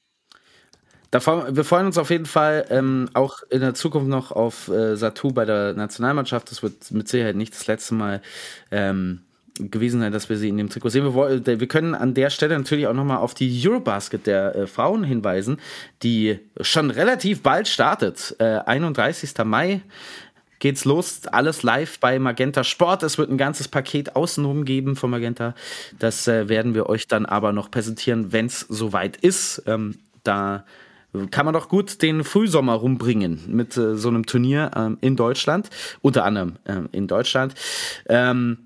Davon, wir freuen uns auf jeden Fall ähm, auch in der Zukunft noch auf äh, Satou bei der Nationalmannschaft. Das wird mit Sicherheit nicht das letzte Mal ähm, gewesen sein, dass wir sie in dem Trikot sehen. Wir, wollen, wir können an der Stelle natürlich auch nochmal auf die Eurobasket der äh, Frauen hinweisen, die schon relativ bald startet. Äh, einunddreißigster Mai geht's los. Alles live bei Magenta Sport. Es wird ein ganzes Paket außenrum geben von Magenta. Das äh, werden wir euch dann aber noch präsentieren, wenn es soweit ist. Ähm, da kann man doch gut den Frühsommer rumbringen mit äh, so einem Turnier ähm, in Deutschland, unter anderem ähm, in Deutschland. Ähm,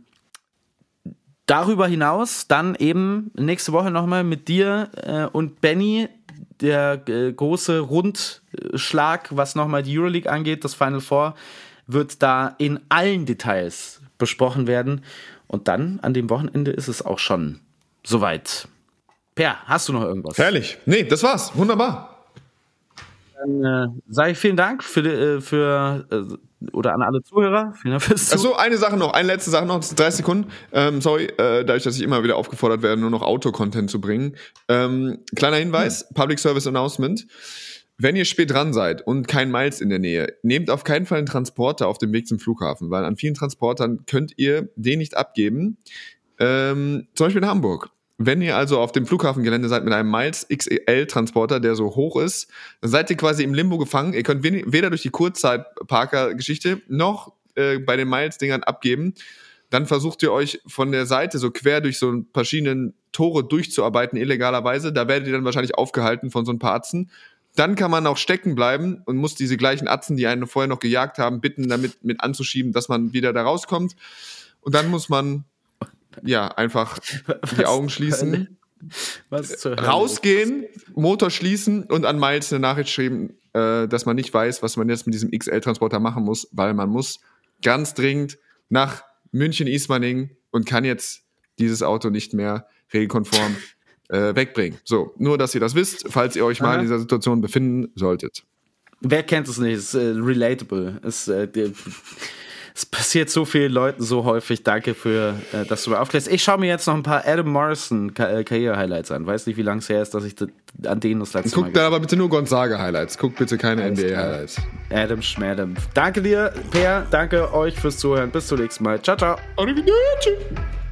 darüber hinaus dann eben nächste Woche nochmal mit dir äh, und Benny der äh, große Rundschlag, was nochmal die Euroleague angeht. Das Final Four wird da in allen Details besprochen werden. Und dann an dem Wochenende ist es auch schon soweit. Per, hast du noch irgendwas? Herrlich. Nee, das war's. Wunderbar. Dann äh, sage ich vielen Dank für, äh, für äh, oder an alle Zuhörer. Vielen Dank fürs Zuhören. Achso, eine Sache noch, eine letzte Sache noch, dreißig Sekunden. Ähm, sorry, äh, dadurch, dass ich immer wieder aufgefordert werde, nur noch Auto-Content zu bringen. Ähm, kleiner Hinweis, hm. Public Service Announcement. Wenn ihr spät dran seid und kein Miles in der Nähe, nehmt auf keinen Fall einen Transporter auf dem Weg zum Flughafen, weil an vielen Transportern könnt ihr den nicht abgeben. Ähm, zum Beispiel in Hamburg. Wenn ihr also auf dem Flughafengelände seid mit einem Miles X L-Transporter, der so hoch ist, dann seid ihr quasi im Limbo gefangen. Ihr könnt weder durch die Kurzzeit-Parker-Geschichte noch äh, bei den Miles-Dingern abgeben. Dann versucht ihr euch von der Seite so quer durch so ein paar verschiedene Tore durchzuarbeiten, illegalerweise. Da werdet ihr dann wahrscheinlich aufgehalten von so ein paar Atzen. Dann kann man auch stecken bleiben und muss diese gleichen Atzen, die einen vorher noch gejagt haben, bitten, damit mit anzuschieben, dass man wieder da rauskommt. Und dann muss man ja einfach was die Augen schließen, was zur Hölle? Rausgehen, Motor schließen und an Miles eine Nachricht schreiben, äh, dass man nicht weiß, was man jetzt mit diesem X L-Transporter machen muss, weil man muss ganz dringend nach München-Ismaning und kann jetzt dieses Auto nicht mehr regelkonform äh, wegbringen. So, nur, dass ihr das wisst, falls ihr euch mal Aha. in dieser Situation befinden solltet. Wer kennt es nicht? Es ist äh, relatable. Es, äh, es passiert so vielen Leuten so häufig. Danke für, äh, dass du mir aufklärst. Ich schaue mir jetzt noch ein paar Adam Morrison Karriere-Highlights an. Weiß nicht, wie lange es her ist, dass ich an denen das letzte Guck Mal Guck da aber bitte nur Gonzaga-Highlights. Guck bitte keine N B A-Highlights. Adam Schmadam. Danke dir, Per. Danke euch fürs Zuhören. Bis zum nächsten Mal. Ciao, ciao. Arrivederci.